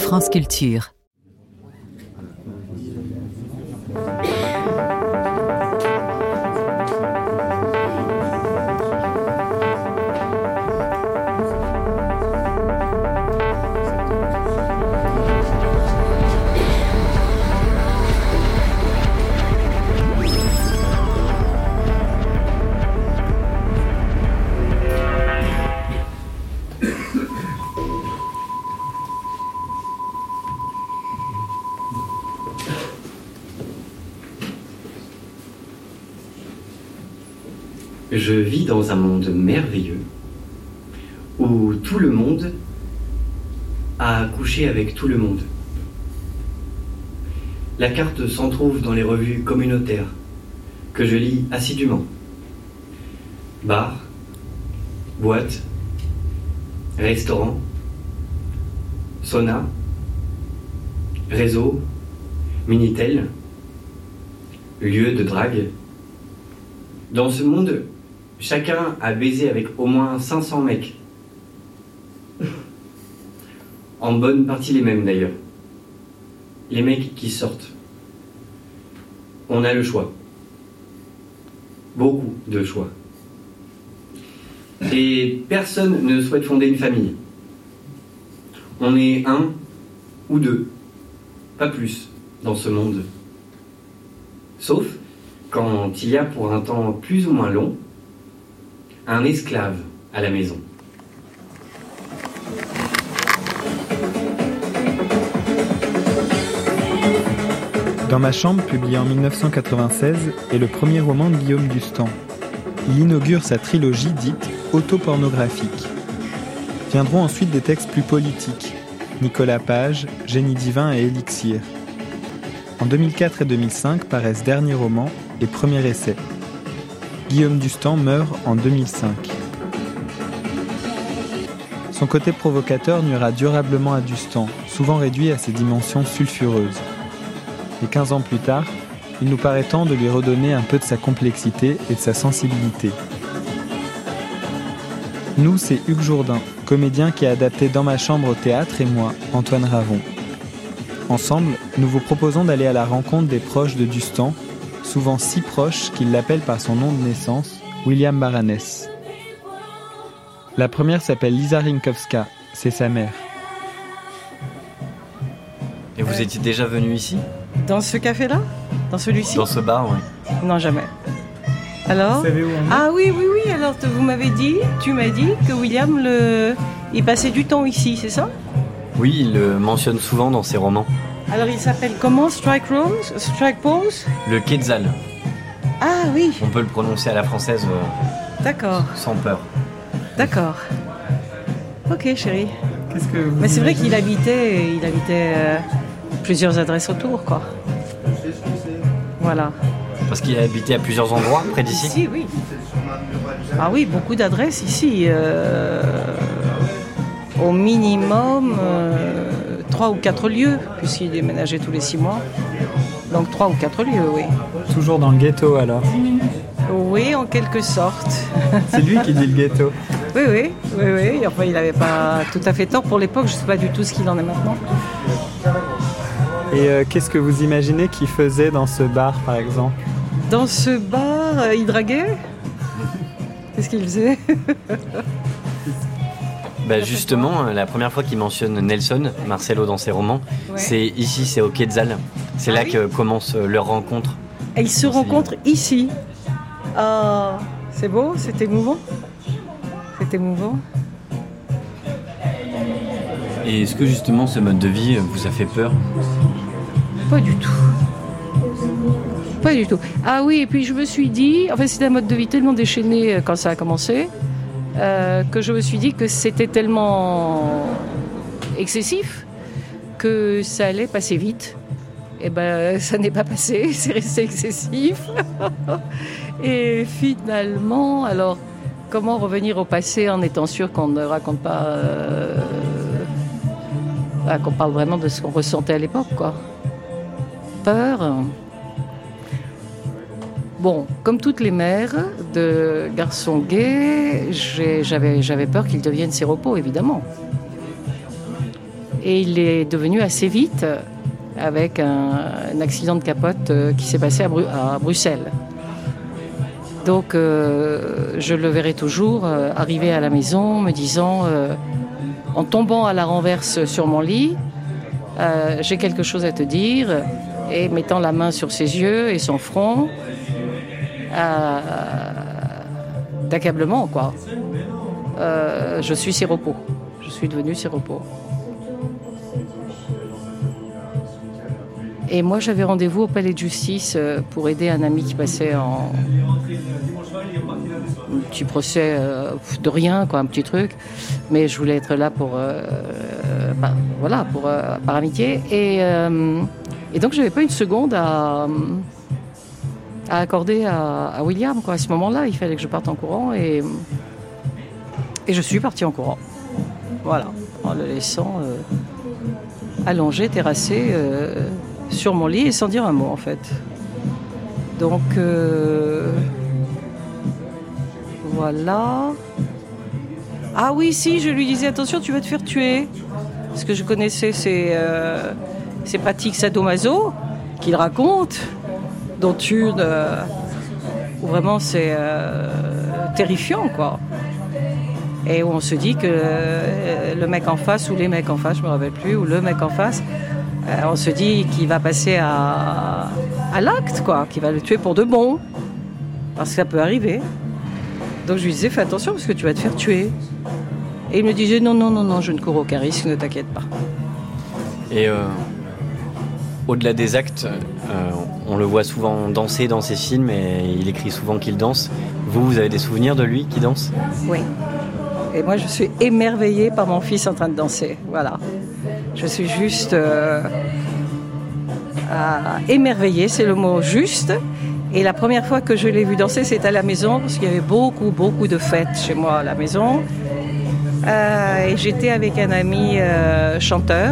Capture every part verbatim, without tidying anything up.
France Culture. Je vis dans un monde merveilleux où tout le monde a couché avec tout le monde. La carte s'en trouve dans les revues communautaires que je lis assidûment. Bars, boîtes, restaurants, sauna, réseau, Minitel, lieu de drague. Dans ce monde, chacun a baisé avec au moins cinq cents mecs. En bonne partie les mêmes d'ailleurs. Les mecs qui sortent. On a le choix. Beaucoup de choix. Et personne ne souhaite fonder une famille. On est un ou deux, pas plus, dans ce monde. Sauf quand il y a pour un temps plus ou moins long, un esclave à la maison. Dans ma chambre, publié en dix-neuf cent quatre-vingt-seize, est le premier roman de Guillaume Dustan. Il inaugure sa trilogie dite autopornographique. Viendront ensuite des textes plus politiques, Nicolas Page, Génie divin et Élixir. En deux mille quatre et deux mille cinq paraissent Dernier roman et Premier essai. Guillaume Dustan meurt en deux mille cinq. Son côté provocateur nuira durablement à Dustan, souvent réduit à ses dimensions sulfureuses. Et quinze ans plus tard, il nous paraît temps de lui redonner un peu de sa complexité et de sa sensibilité. Nous, c'est Hugues Jourdain, comédien qui a adapté Dans ma chambre au théâtre, et moi, Antoine Ravon. Ensemble, nous vous proposons d'aller à la rencontre des proches de Dustan, souvent si proches qu'ils l'appellent par son nom de naissance, William Baranès. La première s'appelle Lisa Rinkowska, c'est sa mère. Et vous étiez déjà venu ici ? Dans ce café-là ? Dans celui-ci ? Dans ce bar, oui. Non, jamais. Alors ? Vous savez où on est ? Ah oui, oui, oui, alors vous m'avez dit, tu m'as dit que William, le... il passait du temps ici, c'est ça ? Oui, il le mentionne souvent dans ses romans. Alors il s'appelle comment ? Strike Rose ? Strike Pose ? Le Quetzal. Ah oui, On peut le prononcer à la française euh, d'accord, sans peur. d'accord. Ok, chérie. Qu'est-ce que vous Mais c'est vrai qu'il imaginez ? habitait, il habitait euh, plusieurs adresses autour, quoi. Voilà. Parce qu'il a habité à plusieurs endroits près d'ici. Ici, oui. Ah oui, beaucoup d'adresses ici. Euh, au minimum euh, trois ou quatre lieux, puisqu'il déménageait tous les six mois. Donc trois ou quatre lieux, oui. Toujours dans le ghetto alors. Oui, en quelque sorte. C'est lui qui dit le ghetto. Oui, oui, oui, oui. Enfin, il n'avait pas tout à fait tort pour l'époque. Je ne sais pas du tout ce qu'il en est maintenant. Et euh, qu'est-ce que vous imaginez qu'il faisait dans ce bar par exemple ? Dans ce bar, euh, il draguait ? Qu'est-ce qu'il faisait ? Bah justement, la première fois qu'il mentionne Nelson, Marcelo dans ses romans, Ouais. c'est ici, c'est au Quetzal. C'est Ah là oui que commence leur rencontre. Et ils se Aussi. rencontrent ici. Ah, c'est beau, c'est émouvant. C'est émouvant. Et est-ce que justement ce mode de vie vous a fait peur ? Pas du tout. Pas du tout. Ah oui, et puis je me suis dit, enfin c'était un mode de vie tellement déchaîné euh, quand ça a commencé, euh, que je me suis dit que c'était tellement excessif que ça allait passer vite. Et ben ça n'est pas passé, c'est resté excessif. Et finalement, alors comment revenir au passé en étant sûr qu'on ne raconte pas, euh, ah, qu'on parle vraiment de ce qu'on ressentait à l'époque, quoi. Peur. Bon, comme toutes les mères de garçons gays, j'ai, j'avais, j'avais peur qu'ils deviennent séropos, évidemment. Et il est devenu assez vite avec un, un accident de capote qui s'est passé à, Bru- à Bruxelles. Donc euh, je le verrai toujours euh, arriver à la maison me disant, euh, en tombant à la renverse sur mon lit, euh, j'ai quelque chose à te dire, et mettant la main sur ses yeux et son front, euh, d'accablement quoi. Euh, je suis Siropo, je suis devenue Siropo. Et moi, j'avais rendez-vous au palais de justice pour aider un ami qui passait en un petit procès de rien, quoi, un petit truc. Mais je voulais être là pour, euh, bah, voilà, pour euh, par amitié. Et, euh, et donc, j'avais pas une seconde à, à accorder à, à William, quoi. À ce moment-là, il fallait que je parte en courant et, et je suis partie en courant. Voilà, en le laissant euh, allongé, terrassé. Euh, sur mon lit et sans dire un mot en fait. Donc euh, voilà. Ah oui, si, je lui disais attention, tu vas te faire tuer. Parce que je connaissais ces, euh, ces pratiques sadomaso qu'il raconte, dont une euh, où vraiment c'est euh, terrifiant quoi. Et où on se dit que euh, le mec en face ou les mecs en face, je me rappelle plus, ou le mec en face, on se dit qu'il va passer à, à l'acte, quoi, qu'il va le tuer pour de bon. Parce que ça peut arriver. Donc je lui disais, fais attention parce que tu vas te faire tuer. Et il me disait, non, non, non, non, je ne cours aucun risque, ne t'inquiète pas. Et euh, au-delà des actes, euh, on le voit souvent danser dans ses films et il écrit souvent qu'il danse. Vous, vous avez des souvenirs de lui qui danse ? Oui. Et moi, je suis émerveillée par mon fils en train de danser. Voilà. Je suis juste euh, émerveillée, c'est le mot juste. Et la première fois que je l'ai vu danser, c'était à la maison, parce qu'il y avait beaucoup, beaucoup de fêtes chez moi à la maison. Euh, et j'étais avec un ami euh, chanteur,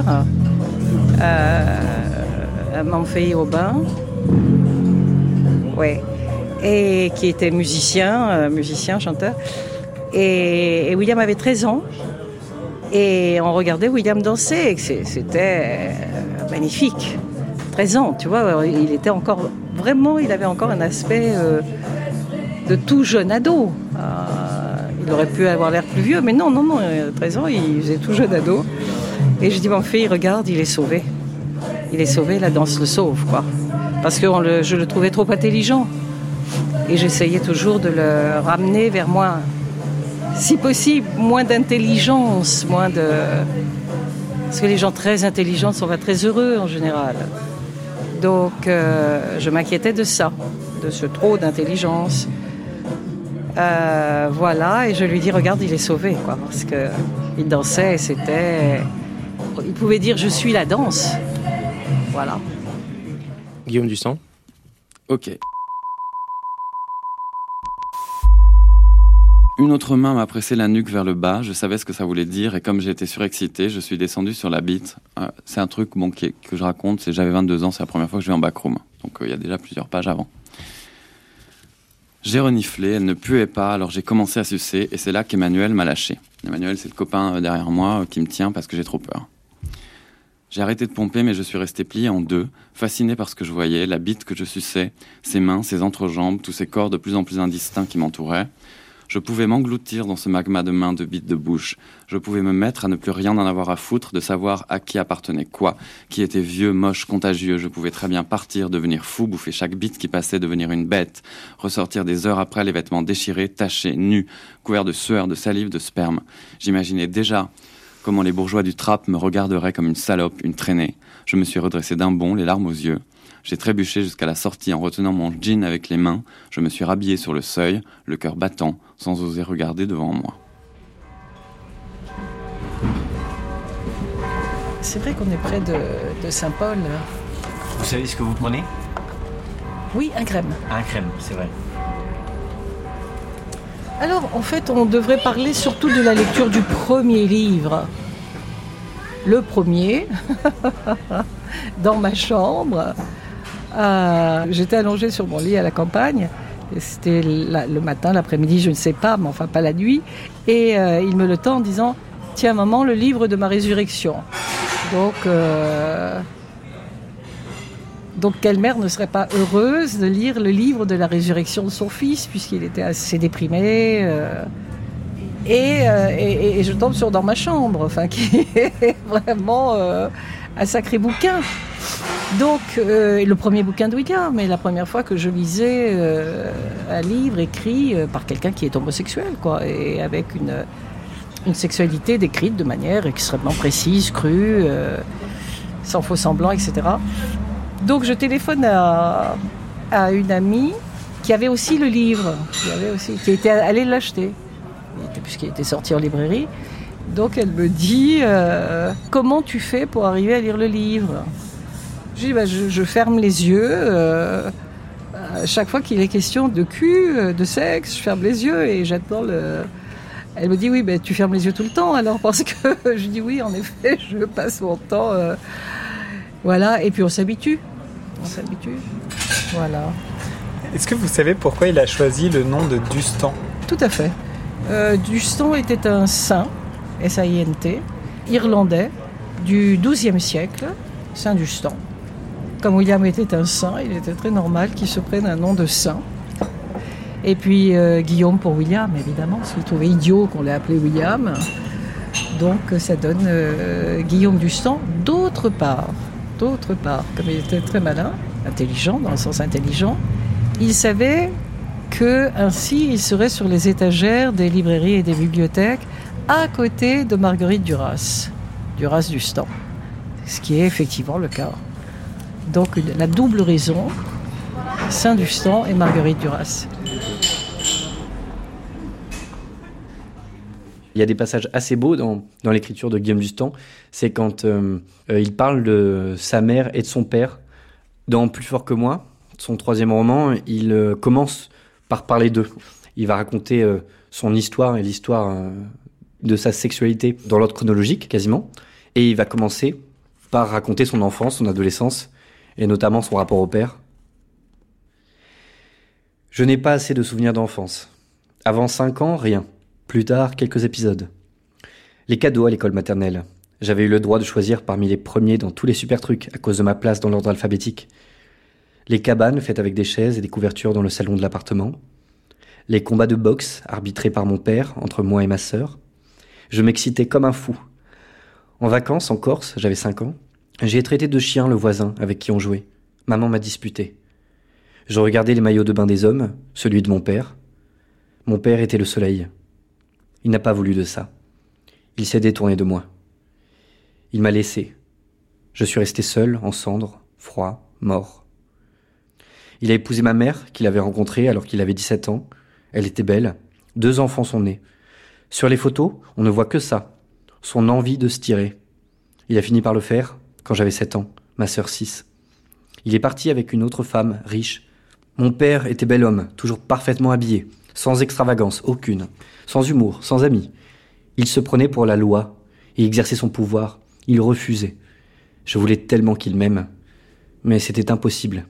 euh, Manfei Aubin, ouais, et qui était musicien, euh, musicien, chanteur. Et, et William avait treize ans. Et on regardait William danser, et c'était magnifique. treize ans, tu vois, il était encore, vraiment, il avait encore un aspect euh, de tout jeune ado. Euh, il aurait pu avoir l'air plus vieux, mais non, non, non, treize ans, il faisait tout jeune ado. Et je dis, mon fils, regarde, il est sauvé. Il est sauvé, la danse le sauve, quoi. Parce que on le, je le trouvais trop intelligent. Et j'essayais toujours de le ramener vers moi. Si possible, moins d'intelligence, moins de... Parce que les gens très intelligents sont pas très heureux en général. Donc, euh, je m'inquiétais de ça, de ce trop d'intelligence. Euh, voilà, et je lui dis, regarde, il est sauvé, quoi. Parce qu'il dansait et c'était... Il pouvait dire, je suis la danse. Voilà. Guillaume Dustan. Ok. Une autre main m'a pressé la nuque vers le bas, je savais ce que ça voulait dire et comme j'ai été surexcité, je suis descendu sur la bite. Euh, c'est un truc bon, qui est, que je raconte, c'est j'avais vingt-deux ans, c'est la première fois que je vais en backroom. Donc il euh, y a déjà plusieurs pages avant. J'ai reniflé, elle ne puait pas, alors j'ai commencé à sucer et c'est là qu'Emmanuel m'a lâché. Emmanuel, c'est le copain derrière moi qui me tient parce que j'ai trop peur. J'ai arrêté de pomper mais je suis resté plié en deux, fasciné par ce que je voyais, la bite que je suçais, ses mains, ses entrejambes, tous ces corps de plus en plus indistincts qui m'entouraient. Je pouvais m'engloutir dans ce magma de mains, de bites, de bouche. Je pouvais me mettre à ne plus rien en avoir à foutre, de savoir à qui appartenait quoi, qui était vieux, moche, contagieux. Je pouvais très bien partir, devenir fou, bouffer chaque bite qui passait, devenir une bête, ressortir des heures après les vêtements déchirés, tachés, nus, couverts de sueur, de salive, de sperme. J'imaginais déjà comment les bourgeois du trap me regarderaient comme une salope, une traînée. Je me suis redressé d'un bond, les larmes aux yeux. J'ai trébuché jusqu'à la sortie en retenant mon jean avec les mains. Je me suis rhabillé sur le seuil, le cœur battant, sans oser regarder devant moi. C'est vrai qu'on est près de, de Saint-Paul. Vous savez ce que vous prenez ? Oui, un crème. Un crème, c'est vrai. Alors, en fait, on devrait parler surtout de la lecture du premier livre. Le premier, dans ma chambre. Euh, j'étais allongée sur mon lit à la campagne. Et c'était la, le matin, l'après-midi, je ne sais pas, mais enfin pas la nuit. Et euh, il me le tend en disant « Tiens maman, le livre de ma résurrection ». Donc, euh, donc quelle mère ne serait pas heureuse de lire le livre de la résurrection de son fils, puisqu'il était assez déprimé euh, et, euh, et, et je tombe sur Dans ma chambre, enfin, qui est vraiment euh, un sacré bouquin. Donc, euh, le premier bouquin de William, mais la première fois que je lisais euh, un livre écrit euh, par quelqu'un qui est homosexuel, quoi, et avec une, une sexualité décrite de manière extrêmement précise, crue, euh, sans faux semblant, et cetera. Donc, je téléphone à, à une amie qui avait aussi le livre, qui, avait aussi, qui était allée l'acheter, puisqu'il était sorti en librairie. Donc, elle me dit euh, « Comment tu fais pour arriver à lire le livre ?» Je dis, bah, je, je ferme les yeux. Euh, à chaque fois qu'il est question de cul, de sexe, je ferme les yeux et j'attends le... Elle me dit, oui, bah, tu fermes les yeux tout le temps alors, parce que je dis oui, en effet, je passe mon temps. Euh, voilà, et puis on s'habitue. On s'habitue. Voilà. Est-ce que vous savez pourquoi il a choisi le nom de Dustan ? Tout à fait. Euh, Dustan était un saint, S A I N T, irlandais, du douzième siècle, Saint Dustan. Comme William était un saint, il était très normal qu'il se prenne un nom de saint. Et puis euh, Guillaume pour William, évidemment, parce qu'il trouvait idiot qu'on l'ait appelé William. Donc ça donne euh, Guillaume Dustan. D'autre part, d'autre part, comme il était très malin, intelligent, dans le sens intelligent, il savait que ainsi il serait sur les étagères des librairies et des bibliothèques, à côté de Marguerite Duras, Duras Dustan, ce qui est effectivement le cas. Donc la double raison, Saint Dustan et Marguerite Duras. Il y a des passages assez beaux dans, dans l'écriture de Guillaume Dustan. C'est quand euh, euh, il parle de sa mère et de son père. Dans Plus fort que moi, son troisième roman, il euh, commence par parler d'eux. Il va raconter euh, son histoire et l'histoire euh, de sa sexualité dans l'ordre chronologique, quasiment. Et il va commencer par raconter son enfance, son adolescence, et notamment son rapport au père. Je n'ai pas assez de souvenirs d'enfance. Avant cinq ans, rien. Plus tard, quelques épisodes. Les cadeaux à l'école maternelle. J'avais eu le droit de choisir parmi les premiers dans tous les super trucs à cause de ma place dans l'ordre alphabétique. Les cabanes faites avec des chaises et des couvertures dans le salon de l'appartement. Les combats de boxe arbitrés par mon père entre moi et ma sœur. Je m'excitais comme un fou. En vacances, en Corse, j'avais cinq ans. J'ai traité de chien le voisin avec qui on jouait. Maman m'a disputé. Je regardais les maillots de bain des hommes, celui de mon père. Mon père était le soleil. Il n'a pas voulu de ça. Il s'est détourné de moi. Il m'a laissé. Je suis resté seul, en cendres, froid, mort. Il a épousé ma mère, qu'il avait rencontrée alors qu'il avait dix-sept ans. Elle était belle. Deux enfants sont nés. Sur les photos, on ne voit que ça. Son envie de se tirer. Il a fini par le faire quand j'avais sept ans, ma sœur six. Il est parti avec une autre femme, riche. Mon père était bel homme, toujours parfaitement habillé, sans extravagance aucune, sans humour, sans amis. Il se prenait pour la loi et exerçait son pouvoir. Il refusait. Je voulais tellement qu'il m'aime, mais c'était impossible.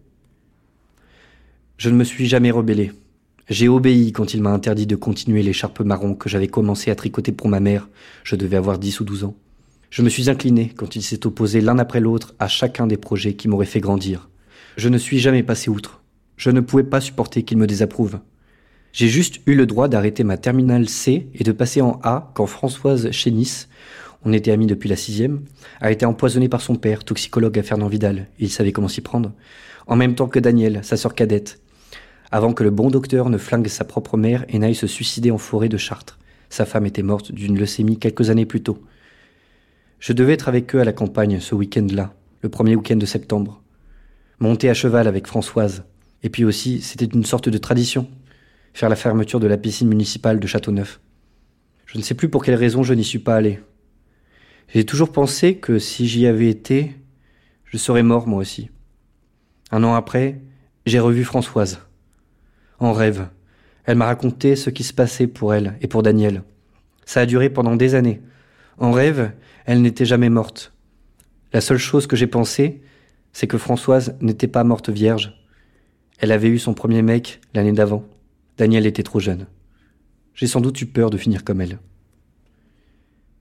Je ne me suis jamais rebellé. J'ai obéi quand il m'a interdit de continuer l'écharpe marron que j'avais commencé à tricoter pour ma mère. Je devais avoir dix ou douze ans. Je me suis incliné quand il s'est opposé l'un après l'autre à chacun des projets qui m'auraient fait grandir. Je ne suis jamais passé outre. Je ne pouvais pas supporter qu'il me désapprouve. J'ai juste eu le droit d'arrêter ma terminale C et de passer en A quand Françoise Chénis, on était amis depuis la sixième, a été empoisonnée par son père, toxicologue à Fernand-Vidal, et il savait comment s'y prendre, en même temps que Daniel, sa sœur cadette, avant que le bon docteur ne flingue sa propre mère et n'aille se suicider en forêt de Chartres. Sa femme était morte d'une leucémie quelques années plus tôt. Je devais être avec eux à la campagne ce week-end-là, le premier week-end de septembre. Monter à cheval avec Françoise. Et puis aussi, c'était une sorte de tradition, faire la fermeture de la piscine municipale de Châteauneuf. Je ne sais plus pour quelle raison je n'y suis pas allé. J'ai toujours pensé que si j'y avais été, je serais mort moi aussi. Un an après, j'ai revu Françoise. En rêve, elle m'a raconté ce qui se passait pour elle et pour Daniel. Ça a duré pendant des années. En rêve, elle n'était jamais morte. La seule chose que j'ai pensé, c'est que Françoise n'était pas morte vierge. Elle avait eu son premier mec l'année d'avant. Daniel était trop jeune. J'ai sans doute eu peur de finir comme elle.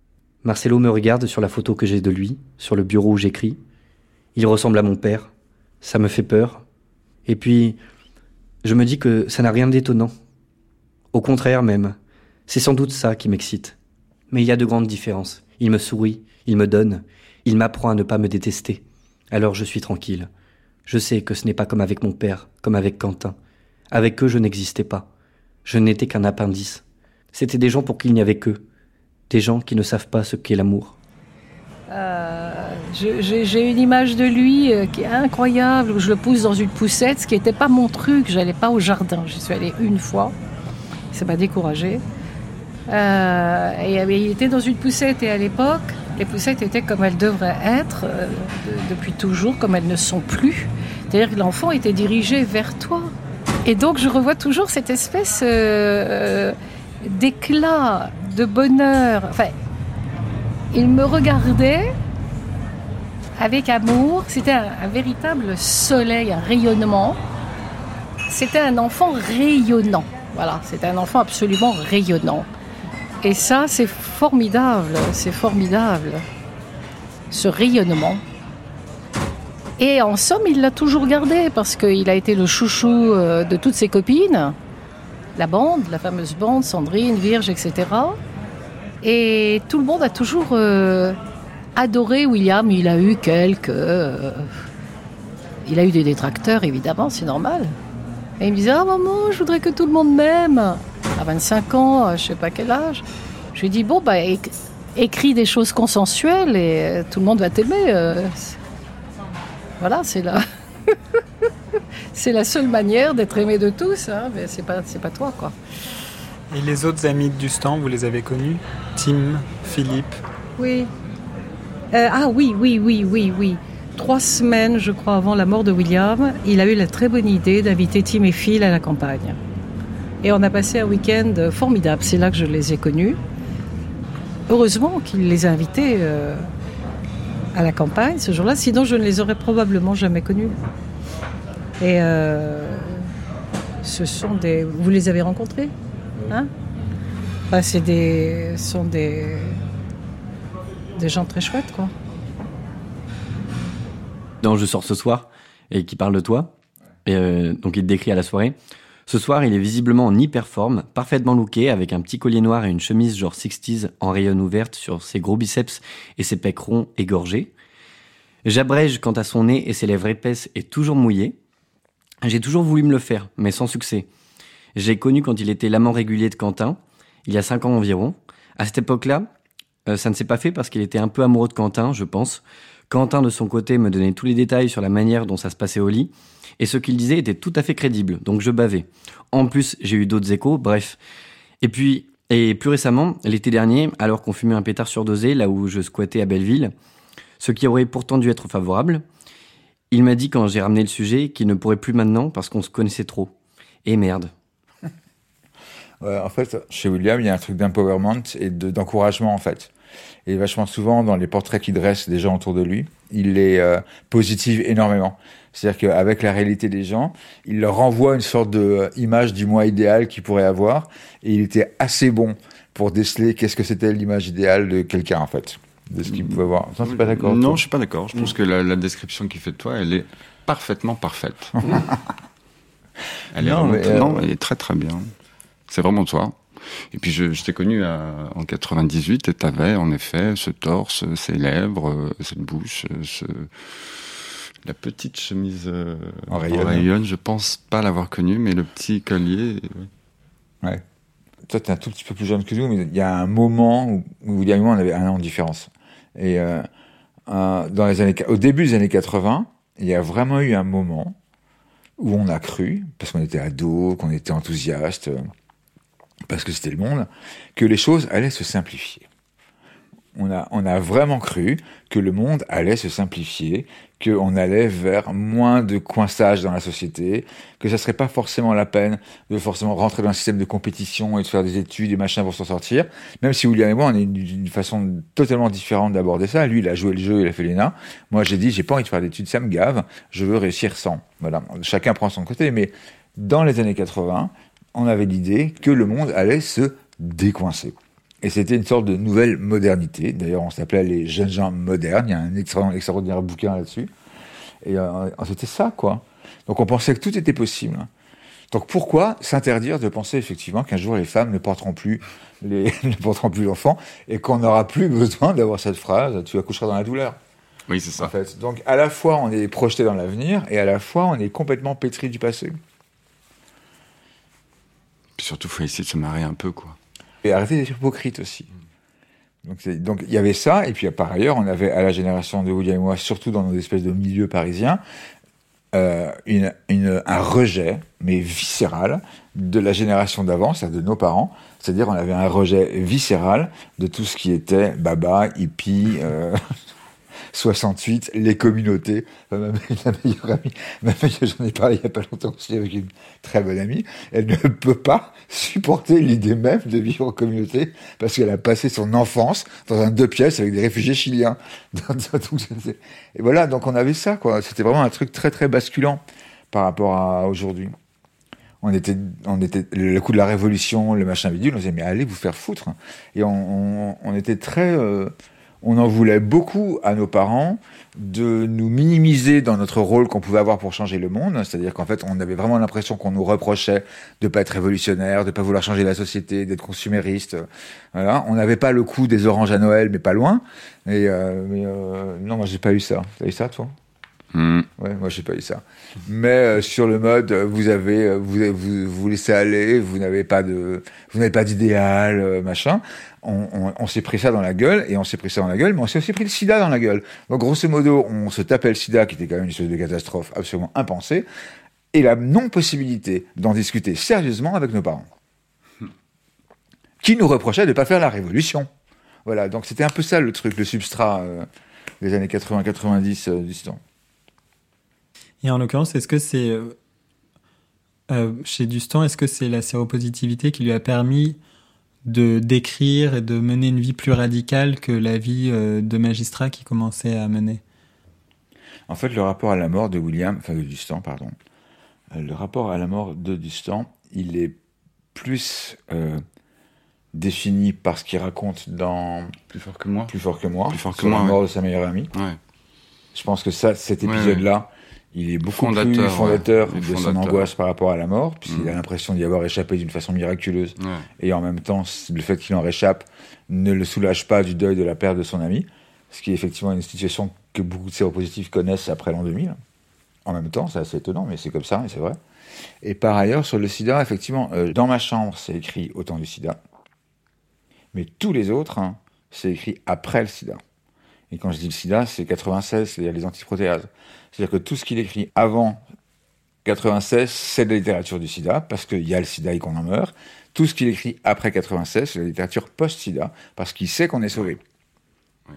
Marcelo me regarde sur la photo que j'ai de lui, sur le bureau où j'écris. Il ressemble à mon père. Ça me fait peur. Et puis, je me dis que ça n'a rien d'étonnant. Au contraire même, c'est sans doute ça qui m'excite. Mais il y a de grandes différences. Il me sourit, il me donne, il m'apprend à ne pas me détester. Alors je suis tranquille. Je sais que ce n'est pas comme avec mon père, comme avec Quentin. Avec eux, je n'existais pas. Je n'étais qu'un appendice. C'était des gens pour qui il n'y avait qu'eux. Des gens qui ne savent pas ce qu'est l'amour. Euh, je, j'ai, j'ai une image de lui euh, qui est incroyable, où je le pousse dans une poussette, ce qui n'était pas mon truc. Je n'allais pas au jardin. J'y suis allée une fois. Ça m'a découragée. Euh, et, et il était dans une poussette. Et à l'époque, les poussettes étaient comme elles devraient être, euh, de, depuis toujours, comme elles ne sont plus. C'est-à-dire que l'enfant était dirigé vers toi. Et donc, je revois toujours cette espèce euh, d'éclat, de bonheur. Enfin, il me regardait avec amour. C'était un, un véritable soleil, un rayonnement. C'était un enfant rayonnant. Voilà, c'était un enfant absolument rayonnant. Et ça, c'est formidable, c'est formidable, ce rayonnement. Et en somme, il l'a toujours gardé, parce qu'il a été le chouchou de toutes ses copines, la bande, la fameuse bande, Sandrine, Virge, et cetera. Et tout le monde a toujours euh, adoré William. Il a eu quelques... Euh, il a eu des détracteurs, évidemment, c'est normal. Et il me disait « Ah maman, je voudrais que tout le monde m'aime !» À vingt-cinq ans, je ne sais pas quel âge. Je lui ai dit « Bon, bah, éc- écris des choses consensuelles et euh, tout le monde va t'aimer. Euh, voilà, c'est la... c'est la seule manière d'être aimé de tous, hein, mais c'est pas, c'est pas toi, quoi. » Et les autres amis de Dustan, vous les avez connus ? Tim, Philippe ? Oui. Euh, ah oui, oui, oui, oui, oui. Trois semaines, je crois, avant la mort de William, il a eu la très bonne idée d'inviter Tim et Phil à la campagne. Et on a passé un week-end formidable. C'est là que je les ai connus. Heureusement qu'il les a invités euh, à la campagne ce jour-là, sinon je ne les aurais probablement jamais connus. Et euh, ce sont des... Vous les avez rencontrés ? Hein ? Bah, c'est des... Ce sont des... des gens très chouettes, quoi. Dans Je sors ce soir, et qui parle de toi, et euh, donc il te décrit à la soirée. Ce soir, il est visiblement en hyper forme, parfaitement looké, avec un petit collier noir et une chemise genre sixties en rayonne ouverte sur ses gros biceps et ses pecs ronds égorgés. J'abrège quant à son nez et ses lèvres épaisses et toujours mouillées. J'ai toujours voulu me le faire, mais sans succès. J'ai connu quand il était l'amant régulier de Quentin, il y a cinq ans environ. À cette époque-là, euh, ça ne s'est pas fait parce qu'il était un peu amoureux de Quentin, je pense. Quentin, de son côté, me donnait tous les détails sur la manière dont ça se passait au lit, et ce qu'il disait était tout à fait crédible, donc je bavais. En plus, j'ai eu d'autres échos, bref. Et puis, et plus récemment, l'été dernier, alors qu'on fumait un pétard surdosé, là où je squattais à Belleville, ce qui aurait pourtant dû être favorable, il m'a dit quand j'ai ramené le sujet qu'il ne pourrait plus maintenant parce qu'on se connaissait trop. Et merde. Ouais, en fait, chez William, il y a un truc d'empowerment et de, d'encouragement, en fait. Et vachement souvent, dans les portraits qu'il dresse des gens autour de lui, il les euh, positive énormément. C'est-à-dire qu'avec la réalité des gens, il leur renvoie une sorte de euh, image du moi idéal qu'il pourrait avoir. Et il était assez bon pour déceler qu'est-ce que c'était l'image idéale de quelqu'un, en fait, de ce qu'il pouvait avoir. Non, c'est pas d'accord. Non, toi. je suis pas d'accord. Je pense que la, la description qu'il fait de toi, elle est parfaitement parfaite. elle, est Non, mais, euh... non, euh... elle est très très bien. C'est vraiment toi. Et puis je, je t'ai connu à, en quatre-vingt-dix-huit et t'avais en effet ce torse, ces lèvres, cette bouche, ce, la petite chemise euh, en rayonne. rayonne. Je pense pas l'avoir connu, mais le petit collier. Oui. Ouais. Toi, t'es un tout petit peu plus jeune que nous, mais il y a un moment où, où William et moi, on avait un an de différence. Et euh, euh, dans les années, au début des années quatre-vingts, il y a vraiment eu un moment où on a cru, parce qu'on était ados, qu'on était enthousiastes, parce que c'était le monde, que les choses allaient se simplifier. On a, on a vraiment cru que le monde allait se simplifier, qu'on allait vers moins de coinçage dans la société, que ça serait pas forcément la peine de forcément rentrer dans un système de compétition et de faire des études et machin pour s'en sortir. Même si William et moi, on a une, une façon totalement différente d'aborder ça. Lui, il a joué le jeu, il a fait l'E N A. Moi, j'ai dit, j'ai pas envie de faire d'études, ça me gave. Je veux réussir sans. Voilà. Chacun prend son côté. Mais dans les années quatre-vingts, on avait l'idée que le monde allait se décoincer. Et c'était une sorte de nouvelle modernité. D'ailleurs, on s'appelait les jeunes gens modernes. Il y a un extra- extraordinaire bouquin là-dessus. Et euh, c'était ça, quoi. Donc on pensait que tout était possible. Donc pourquoi s'interdire de penser effectivement qu'un jour les femmes ne porteront plus les ne porteront plus l'enfant et qu'on n'aura plus besoin d'avoir cette phrase « tu accoucheras dans la douleur ». Oui, c'est ça. En fait. Donc à la fois on est projeté dans l'avenir et à la fois on est complètement pétri du passé. Puis surtout, il faut essayer de se marrer un peu, quoi. Et arrêter d'être hypocrite aussi. Donc c'est, donc il y avait ça, et puis par ailleurs on avait à la génération de William et moi, surtout dans nos espèces de milieux parisiens, Euh, une, une, un rejet, mais viscéral, de la génération d'avant, c'est-à-dire de nos parents. C'est-à-dire, on avait un rejet viscéral de tout ce qui était baba, hippie, euh, soixante-huit, les communautés. Enfin, ma, ma meilleure amie, ma meilleure, j'en ai parlé il n'y a pas longtemps aussi avec une très bonne amie, elle ne peut pas supporter l'idée même de vivre en communauté parce qu'elle a passé son enfance dans un deux pièces avec des réfugiés chiliens. Et voilà, donc on avait ça, quoi. C'était vraiment un truc très très basculant par rapport à aujourd'hui. On était, on était, le coup de la révolution, le machin bidule, on disait mais allez vous faire foutre. Et on, on, on était très, euh, on en voulait beaucoup à nos parents de nous minimiser dans notre rôle qu'on pouvait avoir pour changer le monde. C'est-à-dire qu'en fait, on avait vraiment l'impression qu'on nous reprochait de pas être révolutionnaire, de pas vouloir changer la société, d'être consumériste. Voilà. On n'avait pas le coup des oranges à Noël, mais pas loin. Et euh, mais euh, non, moi j'ai pas eu ça. T'as eu ça, toi? Mmh. Ouais, moi j'ai pas eu ça. Mais euh, sur le mode, vous avez, vous vous vous laissez aller, vous n'avez pas de, vous n'avez pas d'idéal, euh, machin. On, on, on s'est pris ça dans la gueule et on s'est pris ça dans la gueule, mais on s'est aussi pris le sida dans la gueule. Donc grosso modo, on se tapait le sida, qui était quand même une espèce de catastrophe absolument impensée, et la non-possibilité d'en discuter sérieusement avec nos parents, qui nous reprochaient de pas faire la révolution. Voilà, donc c'était un peu ça le truc, le substrat euh, des années quatre-vingts quatre-vingt-dix euh, du temps. Et en l'occurrence, est-ce que c'est euh, euh, chez Dustan, est-ce que c'est la séropositivité qui lui a permis de d'écrire et de mener une vie plus radicale que la vie euh, de magistrat qu'il commençait à mener? En fait, le rapport à la mort de William, enfin de Dustan, pardon, euh, le rapport à la mort de Dustan, il est plus euh, défini par ce qu'il raconte dans Plus fort que moi. Plus fort que moi, Plus fort que sur moi, la mort ouais. de sa meilleure amie. Ouais. Je pense que ça, cet Ouais, épisode-là, ouais. il est beaucoup Fondateur, plus fondateur ouais. de Fondateur. son angoisse par rapport à la mort, puisqu'il Mmh. a l'impression d'y avoir échappé d'une façon miraculeuse. Ouais. Et en même temps, le fait qu'il en réchappe ne le soulage pas du deuil de la perte de son ami, ce qui est effectivement une situation que beaucoup de séropositifs connaissent après l'an deux mille. En même temps, c'est assez étonnant, mais c'est comme ça, et c'est vrai. Et par ailleurs, sur le sida, effectivement, euh, dans ma chambre, c'est écrit au temps du sida, mais tous les autres, hein, c'est écrit après le sida. Et quand je dis le sida, c'est quatre-vingt-seize, c'est-à-dire les antiprotéases. C'est-à-dire que tout ce qu'il écrit avant quatre-vingt-seize, c'est de la littérature du sida, parce qu'il y a le sida et qu'on en meurt. Tout ce qu'il écrit après quatre-vingt-seize, c'est la littérature post-sida, parce qu'il sait qu'on est sauvé. Oui.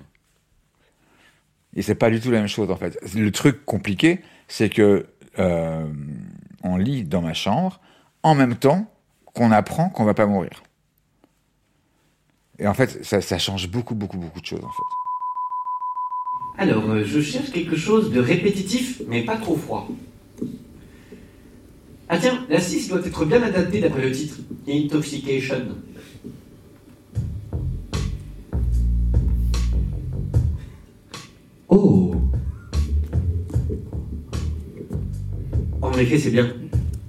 Et c'est pas du tout la même chose, en fait. Le truc compliqué, c'est que euh, on lit dans ma chambre, en même temps qu'on apprend qu'on va pas mourir. Et en fait, ça, ça change beaucoup, beaucoup, beaucoup de choses, en fait. Alors, euh, je cherche quelque chose de répétitif, mais pas trop froid. Ah tiens, la six doit être bien adaptée d'après le titre. Intoxication. Oh. En effet, c'est bien.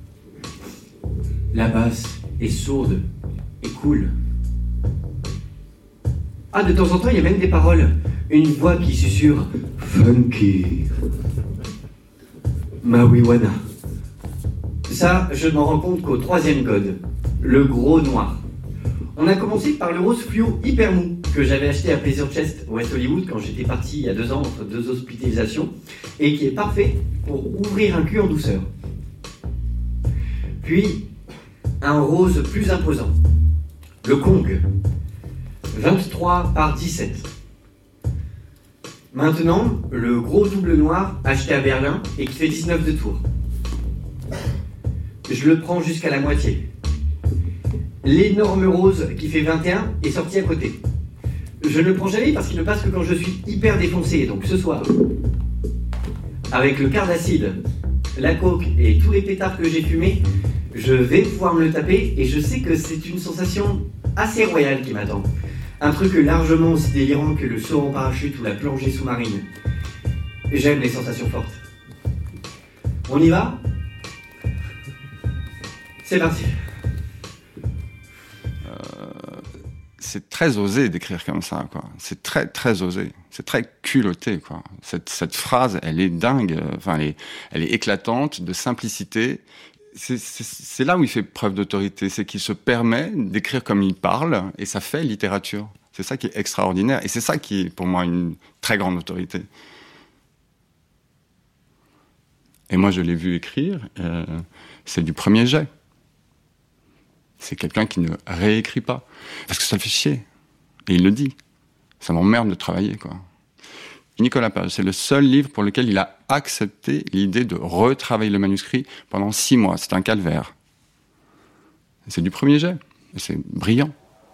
La basse est sourde et cool. Ah, de temps en temps, il y a même des paroles. Une voix qui susurre « Funky ». Marijuana. Ça, je ne m'en rends compte qu'au troisième code, le gros noir. On a commencé par le rose fluo hyper mou que j'avais acheté à Pleasure Chest, West Hollywood, quand j'étais parti il y a deux ans entre deux hospitalisations, et qui est parfait pour ouvrir un cul en douceur. Puis, un rose plus imposant, le Kong, vingt-trois par dix-sept. Maintenant, le gros double noir acheté à Berlin et qui fait dix-neuf de tour. Je le prends jusqu'à la moitié. L'énorme rose qui fait vingt et un est sorti à côté. Je ne le prends jamais parce qu'il ne passe que quand je suis hyper défoncé. Donc ce soir, avec le quart d'acide, la coke et tous les pétards que j'ai fumés, je vais pouvoir me le taper et je sais que c'est une sensation assez royale qui m'attend. Un truc largement aussi délirant que le saut en parachute ou la plongée sous-marine. J'aime les sensations fortes. On y va ? C'est parti. Euh, c'est très osé d'écrire comme ça, quoi. C'est très, très osé. C'est très culotté, quoi. Cette, cette phrase, elle est dingue. Enfin, elle est, elle est éclatante, de simplicité. C'est, c'est, c'est là où il fait preuve d'autorité. C'est qu'il se permet d'écrire comme il parle, et ça fait littérature. C'est ça qui est extraordinaire. Et c'est ça qui est, pour moi, une très grande autorité. Et moi, je l'ai vu écrire. Euh, c'est du premier jet. C'est quelqu'un qui ne réécrit pas. Parce que ça le fait chier. Et il le dit. Ça m'emmerde de travailler, quoi. Nicolas Page, c'est le seul livre pour lequel il a accepté l'idée de retravailler le manuscrit pendant six mois. C'est un calvaire. Et c'est du premier jet. Et c'est brillant.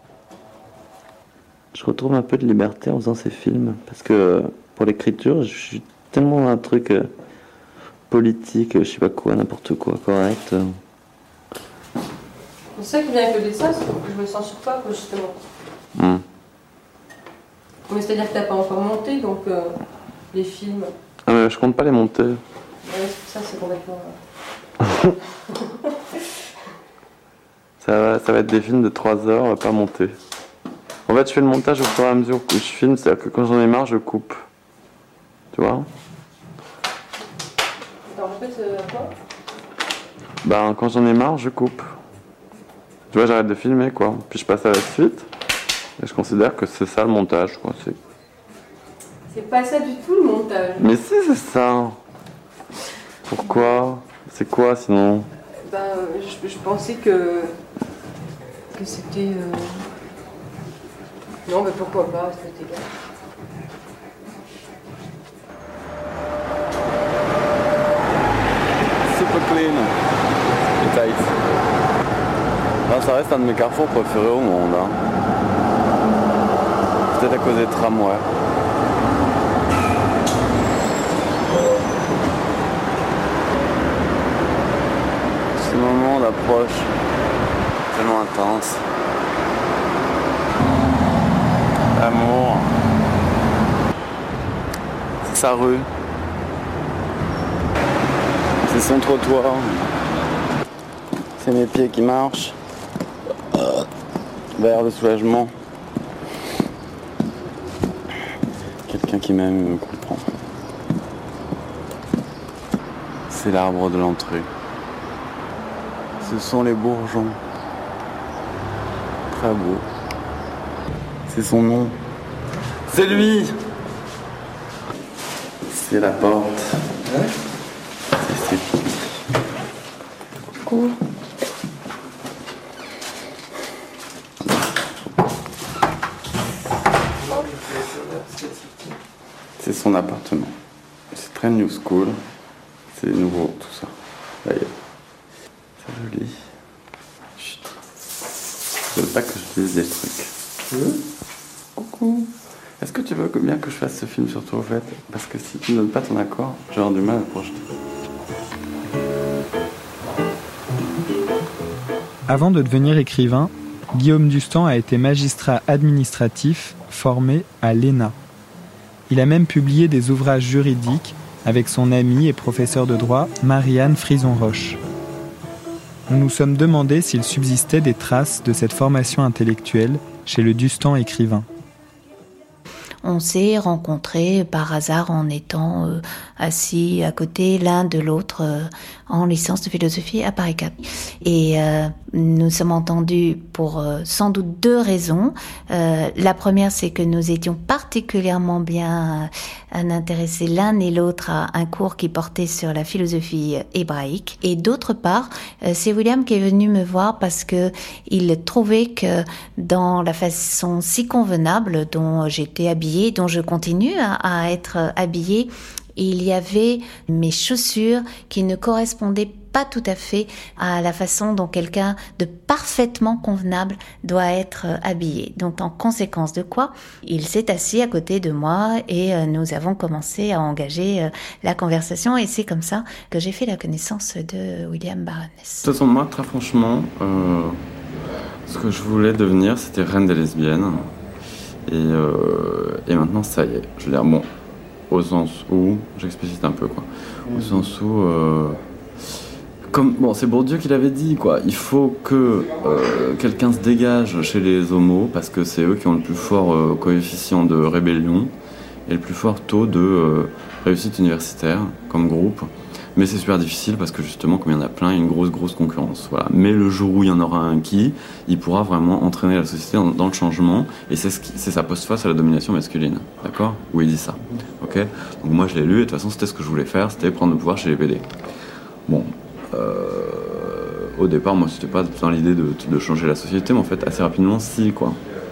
Je retrouve un peu de liberté en faisant ces films. Parce que pour l'écriture, je suis tellement dans un truc euh, politique, je sais pas quoi, n'importe quoi, correct. Euh. C'est ça qui vient avec le dessin, c'est que je me censure pas, justement. Mm. Mais c'est-à-dire que t'as pas encore monté, donc euh, les films. Ah mais je compte pas les monter. Ouais, ça c'est complètement. ça, va, ça va être des films de trois heures, pas monter. En fait, je fais le montage au fur et à mesure que je filme, c'est-à-dire que quand j'en ai marre, je coupe. Tu vois ? Attends, répète euh, quoi ? Ben, quand j'en ai marre, je coupe. Tu vois, j'arrête de filmer, quoi. Puis je passe à la suite. Et je considère que c'est ça le montage, quoi. C'est, c'est pas ça du tout le montage. Mais si, c'est ça. Pourquoi ? C'est quoi sinon ? Ben, je, je pensais que. que c'était. Euh... Non, mais pourquoi pas, c'était égal. Super clean et tight. Ben, ça reste un de mes carrefours préférés au monde. Hein. Peut-être à cause des tramways. Ce moment d'approche tellement intense. L'amour. C'est sa rue. C'est son trottoir. C'est mes pieds qui marchent. Vers le soulagement. Quelqu'un qui m'aime me comprend. C'est l'arbre de l'entrée. Ce sont les bourgeons. Très beau. C'est son nom. C'est lui. C'est la porte. Ouais. C'est, c'est... Coucou. C'est son appartement. C'est très new school. C'est nouveau, tout ça. D'ailleurs. C'est joli. Chut. Je veux pas que je dise des trucs. Mmh. Coucou. Est-ce que tu veux bien que je fasse ce film sur toi, au fait ? Parce que si tu ne donnes pas ton accord, je vais avoir du mal à le projeter. Avant de devenir écrivain, Guillaume Dustan a été magistrat administratif formé à l'E N A. Il a même publié des ouvrages juridiques avec son amie et professeure de droit Marie-Anne Frison-Roche. Nous nous sommes demandé s'il subsistait des traces de cette formation intellectuelle chez le Dustan écrivain. On s'est rencontrés par hasard en étant euh, assis à côté l'un de l'autre euh, en licence de philosophie à Paris quatre. Et euh, nous sommes entendus pour euh, sans doute deux raisons. Euh, la première, c'est que nous étions particulièrement bien euh, intéressés l'un et l'autre à un cours qui portait sur la philosophie hébraïque. Et d'autre part, euh, c'est William qui est venu me voir parce que il trouvait que dans la façon si convenable dont j'étais habillée, dont je continue à, à être habillée, il y avait mes chaussures qui ne correspondaient pas tout à fait à la façon dont quelqu'un de parfaitement convenable doit être habillé. Donc en conséquence de quoi, il s'est assis à côté de moi et nous avons commencé à engager la conversation et c'est comme ça que j'ai fait la connaissance de William Barnes. De toute façon, moi, très franchement, euh, ce que je voulais devenir, c'était reine des lesbiennes. Et, euh, et maintenant, ça y est. Je veux dire, bon, au sens où, j'explicite un peu, quoi. Au sens où, euh, comme, bon, c'est Bourdieu qui l'avait dit, quoi. Il faut que euh, quelqu'un se dégage chez les homos, parce que c'est eux qui ont le plus fort euh, coefficient de rébellion et le plus fort taux de euh, réussite universitaire comme groupe. Mais c'est super difficile parce que justement, comme il y en a plein, il y a une grosse, grosse concurrence. Voilà. Mais le jour où il y en aura un qui, il pourra vraiment entraîner la société dans, dans le changement. Et c'est, ce qui, c'est sa post-face à la domination masculine. D'accord ? Où il dit ça. Ok ? Donc moi, je l'ai lu et de toute façon, c'était ce que je voulais faire, c'était prendre le pouvoir chez les P D. Bon. Euh, au départ, moi, c'était pas dans l'idée de, de changer la société, mais en fait, assez rapidement, si, quoi.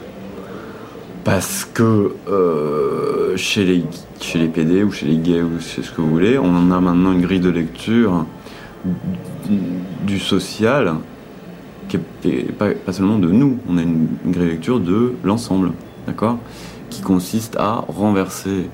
Parce que euh, chez, les, chez les P D ou chez les gays ou chez ce que vous voulez, on a maintenant une grille de lecture du, du social qui est pas, pas seulement de nous, on a une, une grille de lecture de l'ensemble, d'accord ? Qui consiste à renverser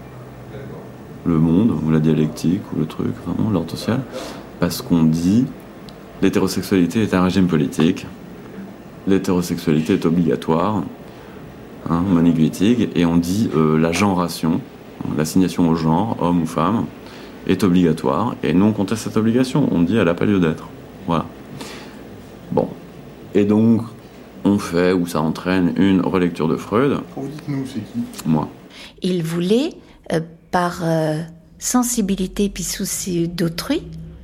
le monde, ou la dialectique, ou le truc, vraiment, l'ordre social, parce qu'on dit l'hétérosexualité est un régime politique, l'hétérosexualité est obligatoire, Hein, Monique Wittig, et on dit euh, la genration, l'assignation au genre, homme ou femme, est obligatoire, et nous on conteste cette obligation, on dit elle n'a pas lieu d'être. Voilà. Bon. Et donc, on fait, ou ça entraîne, une relecture de Freud. Quand vous dites nous, c'est qui ? Moi. Il voulait, euh, par euh, sensibilité puis souci d'autrui,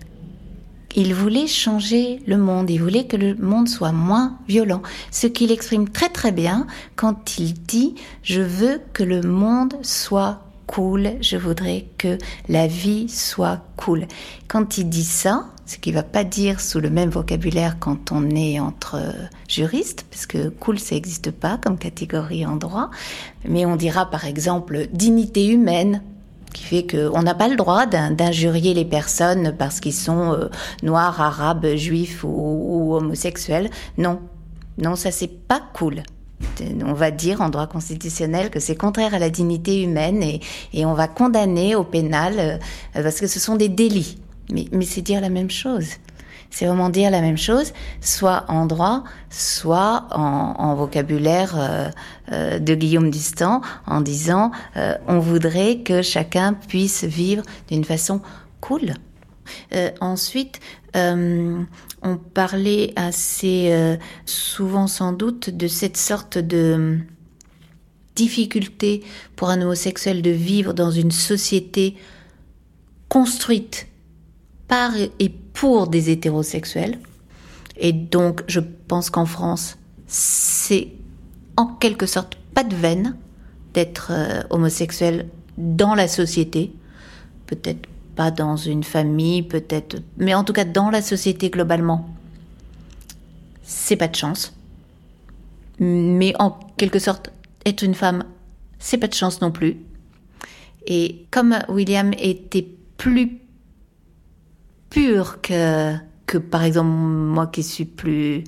il voulait changer le monde, il voulait que le monde soit moins violent. Ce qu'il exprime très très bien quand il dit « Je veux que le monde soit cool, je voudrais que la vie soit cool ». Quand il dit ça, ce qu'il ne va pas dire sous le même vocabulaire quand on est entre juristes, parce que cool ça n'existe pas comme catégorie en droit, mais on dira par exemple « dignité humaine ». Qui fait qu'on n'a pas le droit d'injurier les personnes parce qu'ils sont euh, noirs, arabes, juifs ou, ou homosexuels. Non, non, ça c'est pas cool. On va dire en droit constitutionnel que c'est contraire à la dignité humaine et, et on va condamner au pénal euh, parce que ce sont des délits. Mais, mais c'est dire la même chose. C'est vraiment dire la même chose, soit en droit, soit en, en vocabulaire euh, euh, de Guillaume Dustan, en disant euh, on voudrait que chacun puisse vivre d'une façon cool. Euh, ensuite, euh, on parlait assez euh, souvent sans doute de cette sorte de difficulté pour un homosexuel de vivre dans une société construite par et pour des hétérosexuels. Et donc, je pense qu'en France, c'est en quelque sorte pas de veine d'être euh, homosexuel dans la société. Peut-être pas dans une famille, peut-être... Mais en tout cas, dans la société globalement, c'est pas de chance. Mais en quelque sorte, être une femme, c'est pas de chance non plus. Et comme William était plus pur que, que par exemple moi qui suis plus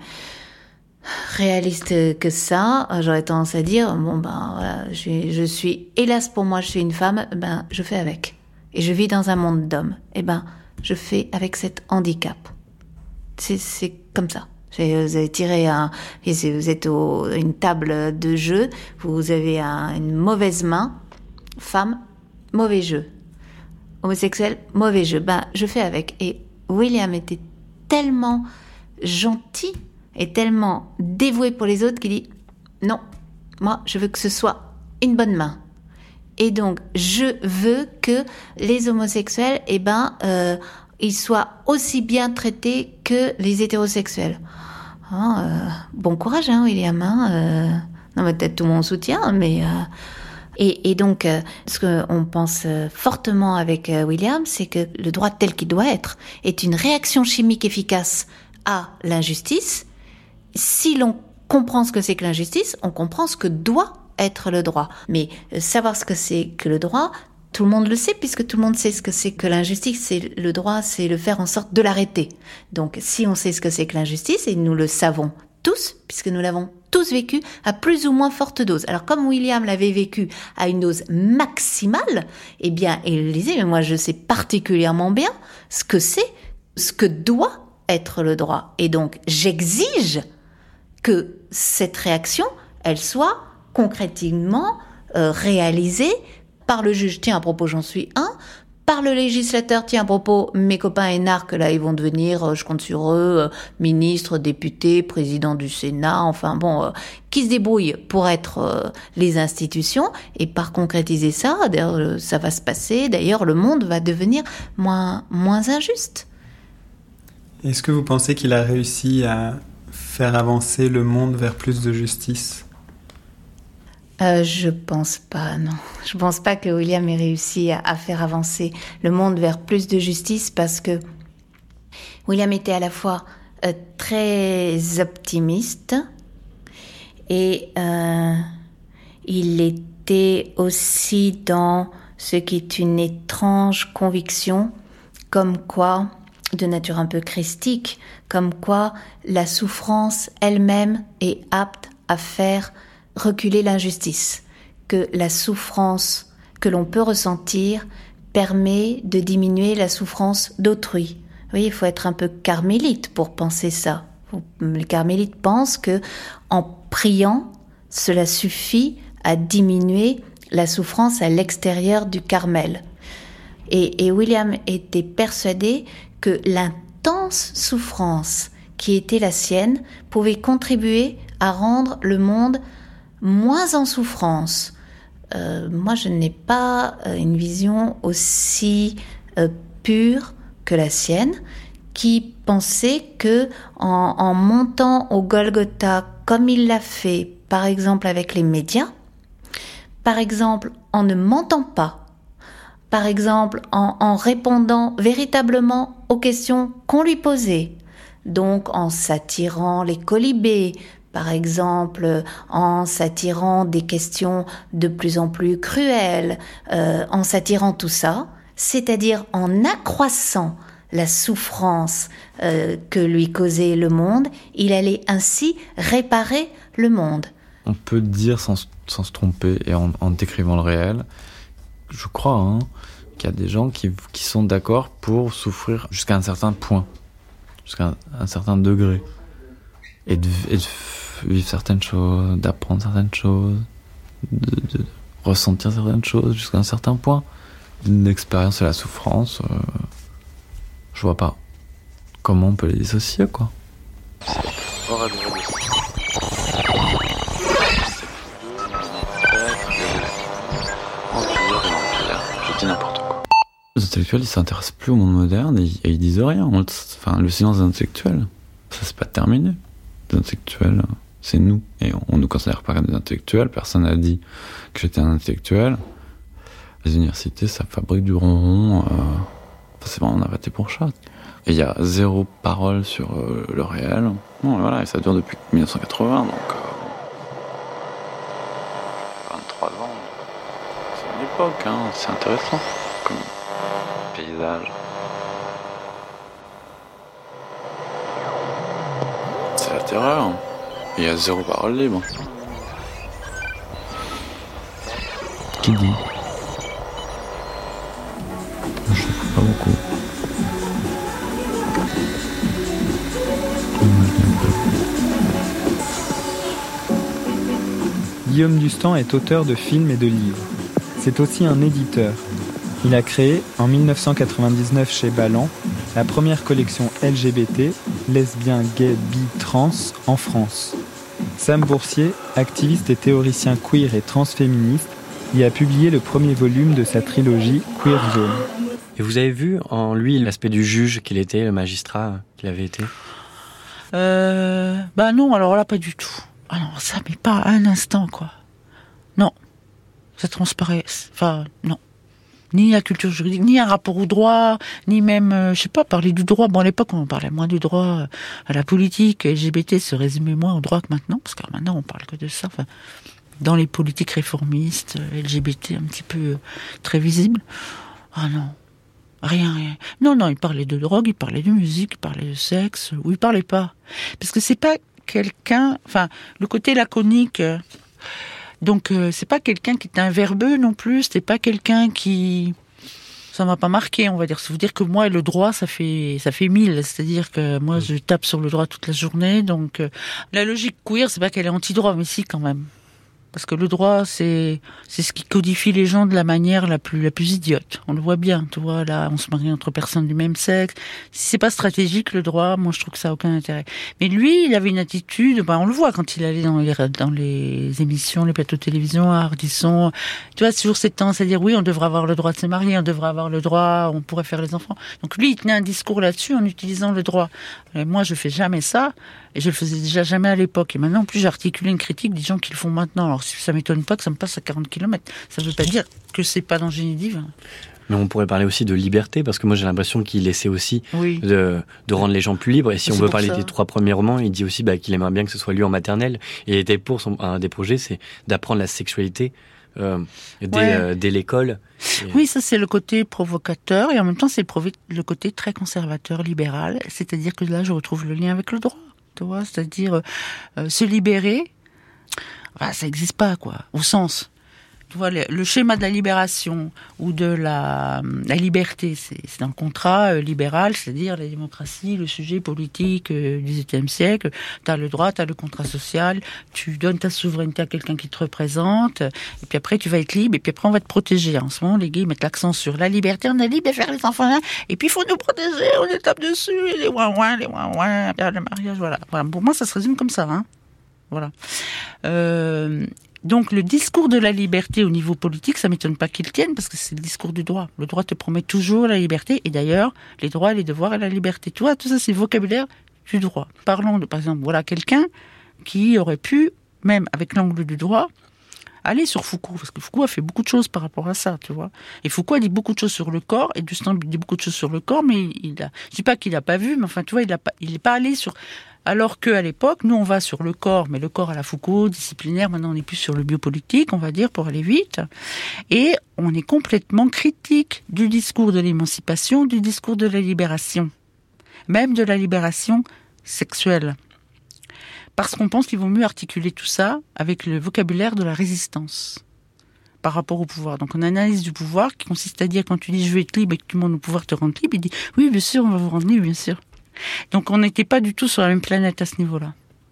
réaliste que ça, j'aurais tendance à dire bon ben voilà, je, je suis hélas pour moi je suis une femme, ben je fais avec et je vis dans un monde d'hommes, et ben je fais avec cet handicap. C'est, c'est comme ça. Vous avez tiré un, vous êtes au, une table de jeu, vous avez un, une mauvaise main, femme, mauvais jeu. Homosexuel, mauvais jeu. Ben, je fais avec. Et William était tellement gentil et tellement dévoué pour les autres qu'il dit non, moi, je veux que ce soit une bonne main. Et donc, je veux que les homosexuels, eh ben, euh, ils soient aussi bien traités que les hétérosexuels. Ah, euh, bon courage, hein, William. Hein, euh, non, mais peut-être tout mon soutien, mais. Euh, Et, et donc, euh, ce qu'on pense euh, fortement avec euh, William, c'est que le droit tel qu'il doit être est une réaction chimique efficace à l'injustice. Si l'on comprend ce que c'est que l'injustice, on comprend ce que doit être le droit. Mais euh, savoir ce que c'est que le droit, tout le monde le sait, puisque tout le monde sait ce que c'est que l'injustice. C'est le droit, c'est le faire en sorte de l'arrêter. Donc, si on sait ce que c'est que l'injustice, et nous le savons tous, puisque nous l'avons tous vécu à plus ou moins forte dose. Alors, comme William l'avait vécu à une dose maximale, eh bien, il disait, mais moi, je sais particulièrement bien ce que c'est, ce que doit être le droit. Et donc, j'exige que cette réaction, elle soit concrètement euh, réalisé par le juge. Tiens, à propos, j'en suis un. Par le législateur, tiens, à propos, mes copains énarques, là, ils vont devenir, euh, je compte sur eux, euh, ministres, députés, président du Sénat, enfin bon, euh, qui se débrouillent pour être euh, les institutions. Et par concrétiser ça, d'ailleurs, euh, ça va se passer. D'ailleurs, le monde va devenir moins, moins injuste. Est-ce que vous pensez qu'il a réussi à faire avancer le monde vers plus de justice ? Euh, je pense pas, non. Je pense pas que William ait réussi à, à faire avancer le monde vers plus de justice parce que William était à la fois euh, très optimiste et euh, il était aussi dans ce qui est une étrange conviction, comme quoi, de nature un peu christique, comme quoi la souffrance elle-même est apte à faire reculer l'injustice, que la souffrance que l'on peut ressentir permet de diminuer la souffrance d'autrui. Oui, il faut être un peu carmélite pour penser ça. Les carmélites pensent que en priant, cela suffit à diminuer la souffrance à l'extérieur du Carmel. Et, et William était persuadé que l'intense souffrance qui était la sienne pouvait contribuer à rendre le monde moins en souffrance. Euh, moi, je n'ai pas euh, une vision aussi euh, pure que la sienne, qui pensait que en, en montant au Golgotha, comme il l'a fait, par exemple avec les médias, par exemple en ne mentant pas, par exemple en, en répondant véritablement aux questions qu'on lui posait, donc en s'attirant les colibés, par exemple, en s'attirant des questions de plus en plus cruelles, euh, en s'attirant tout ça, c'est-à-dire en accroissant la souffrance euh, que lui causait le monde, il allait ainsi réparer le monde. On peut dire, sans, sans se tromper, et en, en décrivant le réel, je crois hein, qu'il y a des gens qui, qui sont d'accord pour souffrir jusqu'à un certain point, jusqu'à un, un certain degré, et de, et de vivre certaines choses, d'apprendre certaines choses, de, de ressentir certaines choses jusqu'à un certain point. L'expérience et la souffrance, euh, je vois pas comment on peut les dissocier, quoi. Je dis n'importe quoi. Les intellectuels, ils s'intéressent plus au monde moderne et, et ils disent rien. On, enfin, le silence des intellectuels, ça c'est pas terminé. Les intellectuels, c'est nous. Et on, on nous considère pas comme des intellectuels. Personne n'a dit que j'étais un intellectuel. Les universités, ça fabrique du ronron. Euh, c'est vraiment, on a raté pour chat. Et il y a zéro parole sur euh, le réel. Bon, voilà, et ça dure depuis dix-neuf cent quatre-vingts, donc euh, vingt-trois ans. C'est une époque, hein, c'est intéressant comme paysage. C'est la terreur. Il y a zéro parole libre. Qui dit ? Je sais pas beaucoup. Guillaume Dustan est auteur de films et de livres. C'est aussi un éditeur. Il a créé, en dix-neuf cent quatre-vingt-dix-neuf chez Ballant, la première collection L G B T, lesbien, gay, bi, trans, en France. Sam Boursier, activiste et théoricien queer et transféministe, y a publié le premier volume de sa trilogie Queer Zone. Et vous avez vu en lui l'aspect du juge qu'il était, le magistrat qu'il avait été ? Euh... Bah non, alors là, pas du tout. Ah non, ça, mais pas un instant, quoi. Non. Ça transparaît. Enfin, non. Ni la culture juridique, ni un rapport au droit, ni même, euh, je sais pas, parler du droit. Bon, à l'époque, on parlait moins du droit euh, à la politique. L G B T se résumait moins au droit que maintenant, parce que maintenant, on parle que de ça. Enfin, dans les politiques réformistes, euh, L G B T un petit peu euh, très visible. Ah non. Rien, rien. Non, non, il parlait de drogue, il parlait de musique, il parlait de sexe, ou il parlait pas. Parce que c'est pas quelqu'un, enfin, le côté laconique, euh, donc euh, c'est pas quelqu'un qui est un verbeux non plus, c'est pas quelqu'un qui, ça m'a pas marqué, on va dire. Ça veut dire que moi, le droit, ça fait, ça fait mille, c'est-à-dire que moi, je tape sur le droit toute la journée, donc euh, la logique queer, c'est pas qu'elle est anti-droit, mais si, quand même. Parce que le droit, c'est c'est ce qui codifie les gens de la manière la plus la plus idiote. On le voit bien, tu vois, là, on se marie entre personnes du même sexe. Si c'est pas stratégique, le droit, moi, je trouve que ça a aucun intérêt. Mais lui, il avait une attitude, bah, on le voit quand il allait dans les, dans les émissions, les plateaux de télévision, à Ardisson. Tu vois, c'est toujours cette tendance à dire, oui, on devrait avoir le droit de se marier, on devrait avoir le droit, on pourrait faire les enfants. Donc lui, il tenait un discours là-dessus en utilisant le droit. Et moi, je fais jamais ça. Et je le faisais déjà jamais à l'époque. Et maintenant, en plus, j'ai articulé une critique des gens qui le font maintenant. Alors, ça m'étonne pas que ça me passe à quarante kilomètres. Ça ne veut pas dire que c'est pas dans le génie divin. Mais on pourrait parler aussi de liberté, parce que moi, j'ai l'impression qu'il essaie aussi oui. de, de rendre les gens plus libres. Et si c'est on veut parler ça. des trois premiers romans, il dit aussi bah, qu'il aimerait bien que ce soit lu en maternelle. Et il était pour son, un des projets, c'est d'apprendre la sexualité euh, dès, ouais. euh, dès l'école. Et... Oui, ça c'est le côté provocateur, et en même temps, c'est le, provo- le côté très conservateur, libéral. C'est-à-dire que là, je retrouve le lien avec le droit. Tu vois, c'est-à-dire euh, se libérer, bah, ça n'existe pas, quoi, au sens. Tu vois, le, le schéma de la libération ou de la, la liberté, c'est, c'est dans le contrat euh, libéral, c'est-à-dire la démocratie, le sujet politique euh, du dix-septième siècle. Tu as le droit, tu as le contrat social, tu donnes ta souveraineté à quelqu'un qui te représente, et puis après tu vas être libre, et puis après on va te protéger. En ce moment, les gays mettent l'accent sur la liberté, on est libre de faire les enfants, hein, et puis il faut nous protéger, on les tape dessus, les ouin-ouin, les ouin-ouin, le mariage, voilà. voilà. Pour moi, ça se résume comme ça, hein. Voilà. Euh... Donc le discours de la liberté au niveau politique, ça m'étonne pas qu'il tienne, parce que c'est le discours du droit. Le droit te promet toujours la liberté, et d'ailleurs, les droits, les devoirs et la liberté. Tu vois, tout ça, c'est le vocabulaire du droit. Parlons de, par exemple, voilà, quelqu'un qui aurait pu, même avec l'angle du droit, aller sur Foucault, parce que Foucault a fait beaucoup de choses par rapport à ça, tu vois. Et Foucault a dit beaucoup de choses sur le corps, et Dustan dit beaucoup de choses sur le corps, mais il a, je dis pas qu'il a pas vu, mais enfin, tu vois, il a pas, il est pas allé sur, alors qu'à l'époque, nous, on va sur le corps, mais le corps à la Foucault, disciplinaire, maintenant on est plus sur le biopolitique, on va dire, pour aller vite. Et on est complètement critique du discours de l'émancipation, du discours de la libération. Même de la libération sexuelle. Parce qu'on pense qu'il vaut mieux articuler tout ça avec le vocabulaire de la résistance par rapport au pouvoir. Donc on a une analyse du pouvoir qui consiste à dire, quand tu dis je veux être libre et que tu demandes au pouvoir de te rendre libre, il dit oui, bien sûr, on va vous rendre libre, bien sûr. Donc on n'était pas du tout sur la même planète à ce niveau-là.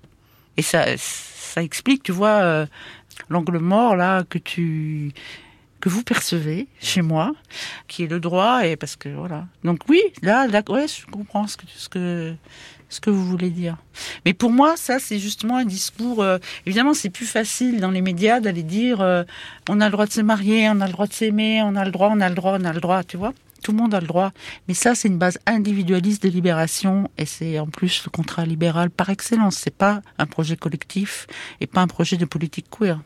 Et ça, ça explique, tu vois, euh, l'angle mort là que tu que vous percevez chez moi, qui est le droit, et parce que voilà. Donc oui, là, là, ouais, je comprends ce que ce que ce que vous voulez dire. Mais pour moi, ça, c'est justement un discours. Euh, évidemment, c'est plus facile dans les médias d'aller dire euh, on a le droit de se marier, on a le droit de s'aimer, on a le droit, on a le droit, on a le droit, tu vois. Tout le monde a le droit. Mais ça, c'est une base individualiste de libération, et c'est en plus le contrat libéral par excellence. C'est pas un projet collectif et pas un projet de politique queer.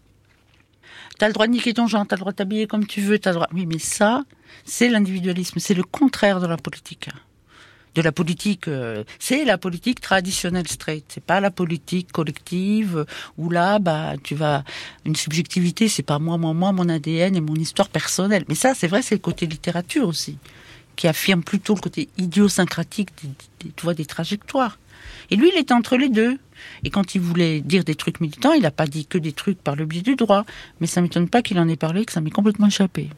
T'as le droit de niquer ton genre, t'as le droit de t'habiller comme tu veux, t'as le droit. Oui, mais ça, c'est l'individualisme, c'est le contraire de la politique. De la politique, euh, c'est la politique traditionnelle straight. C'est pas la politique collective euh, où là, bah, tu vas une subjectivité. C'est pas moi, moi, moi, mon A D N et mon histoire personnelle. Mais ça, c'est vrai, c'est le côté littérature aussi, qui affirme plutôt le côté idiosyncratique des, des, tu vois, des trajectoires. Et lui, il était entre les deux. Et quand il voulait dire des trucs militants, il n'a pas dit que des trucs par le biais du droit. Mais ça m'étonne pas qu'il en ait parlé, que ça m'est complètement échappé.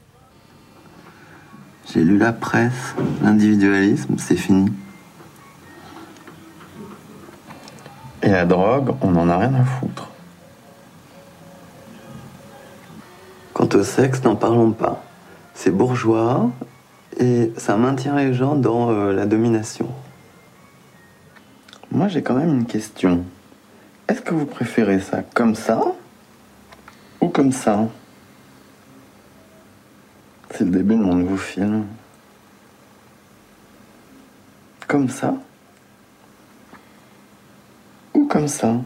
J'ai lu la presse, l'individualisme, c'est fini. Et la drogue, on n'en a rien à foutre. Quant au sexe, n'en parlons pas. C'est bourgeois et ça maintient les gens dans euh, la domination. Moi, j'ai quand même une question. Est-ce que vous préférez ça comme ça ou comme ça ? C'est le début de mon nouveau film. Comme ça ou comme ça.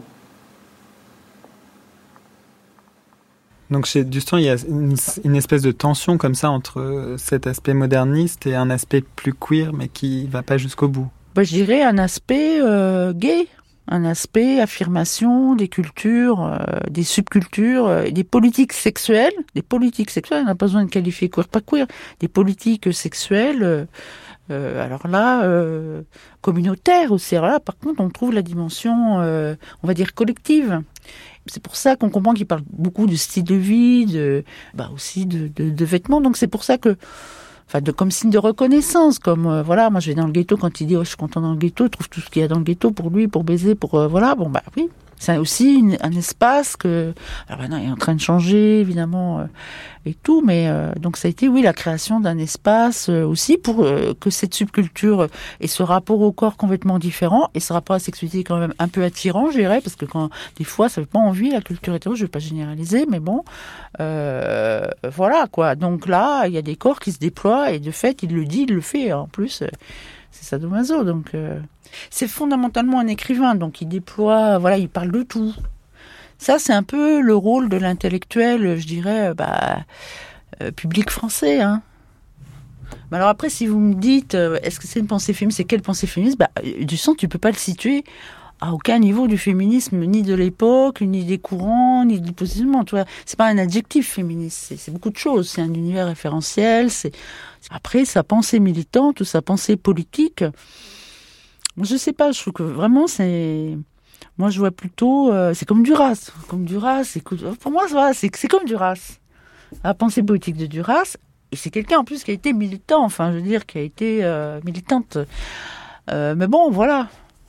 Donc chez Dustan, il y a une, une espèce de tension comme ça entre cet aspect moderniste et un aspect plus queer, mais qui va pas jusqu'au bout. Bah, je dirais un aspect euh, gay. Un aspect affirmation des cultures, euh, des subcultures, euh, des politiques sexuelles, des politiques sexuelles, on n'a pas besoin de qualifier queer, pas queer, des politiques sexuelles, euh, euh, alors là, euh, communautaires aussi. Alors là, par contre, on trouve la dimension, euh, on va dire, collective. C'est pour ça qu'on comprend qu'il parle beaucoup de style de vie, de, bah aussi de, de, de vêtements, donc c'est pour ça que Enfin, de, comme signe de reconnaissance, comme, euh, voilà, moi je vais dans le ghetto, quand il dit, oh, je suis content dans le ghetto, il trouve tout ce qu'il y a dans le ghetto pour lui, pour baiser, pour, euh, voilà, bon, bah oui, c'est aussi une, un espace que, alors maintenant il est en train de changer évidemment euh, et tout, mais euh, donc ça a été oui la création d'un espace euh, aussi pour euh, que cette subculture et ce rapport au corps complètement différent et ce rapport à la sexualité quand même un peu attirant, je dirais, parce que quand des fois ça fait pas envie la culture hétéro, je vais pas généraliser, mais bon, euh, voilà quoi. Donc là il y a des corps qui se déploient et de fait il le dit, il le fait en plus, euh, c'est sadomaso donc. Euh, C'est fondamentalement un écrivain, donc il déploie, voilà, il parle de tout. Ça, c'est un peu le rôle de l'intellectuel, je dirais, bah, euh, public français. Hein. Mais alors après, si vous me dites, euh, est-ce que c'est une pensée féministe, c'est quelle pensée féministe, bah, du sens, tu peux pas le situer à aucun niveau du féminisme, ni de l'époque, ni des courants, ni du positionnement. Tu vois, c'est pas un adjectif féministe, c'est, c'est beaucoup de choses. C'est un univers référentiel. C'est après sa pensée militante ou sa pensée politique. Je sais pas, je trouve que vraiment c'est, moi je vois plutôt, euh, c'est comme Duras, comme Duras, c'est, pour moi voilà, c'est c'est comme Duras, la pensée politique de Duras, et c'est quelqu'un en plus qui a été militant, enfin je veux dire qui a été euh, militante, euh, mais bon voilà,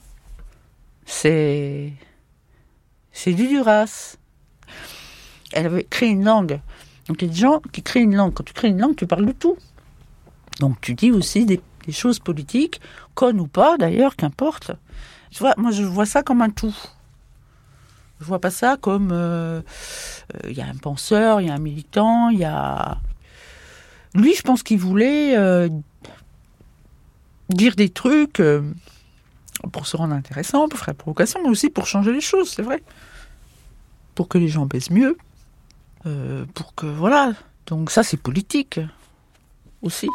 c'est c'est du Duras. Elle avait créé une langue, donc il y a des gens qui créent une langue. Quand tu crées une langue, tu parles de tout, donc tu dis aussi des des choses politiques, connes ou pas d'ailleurs, qu'importe. Tu vois, moi je vois ça comme un tout. Je vois pas ça comme il euh, euh, y a un penseur, il y a un militant, il y a. Lui, je pense qu'il voulait euh, dire des trucs euh, pour se rendre intéressant, pour faire provocation, mais aussi pour changer les choses, c'est vrai. Pour que les gens baissent mieux, euh, pour que voilà. Donc ça, c'est politique aussi.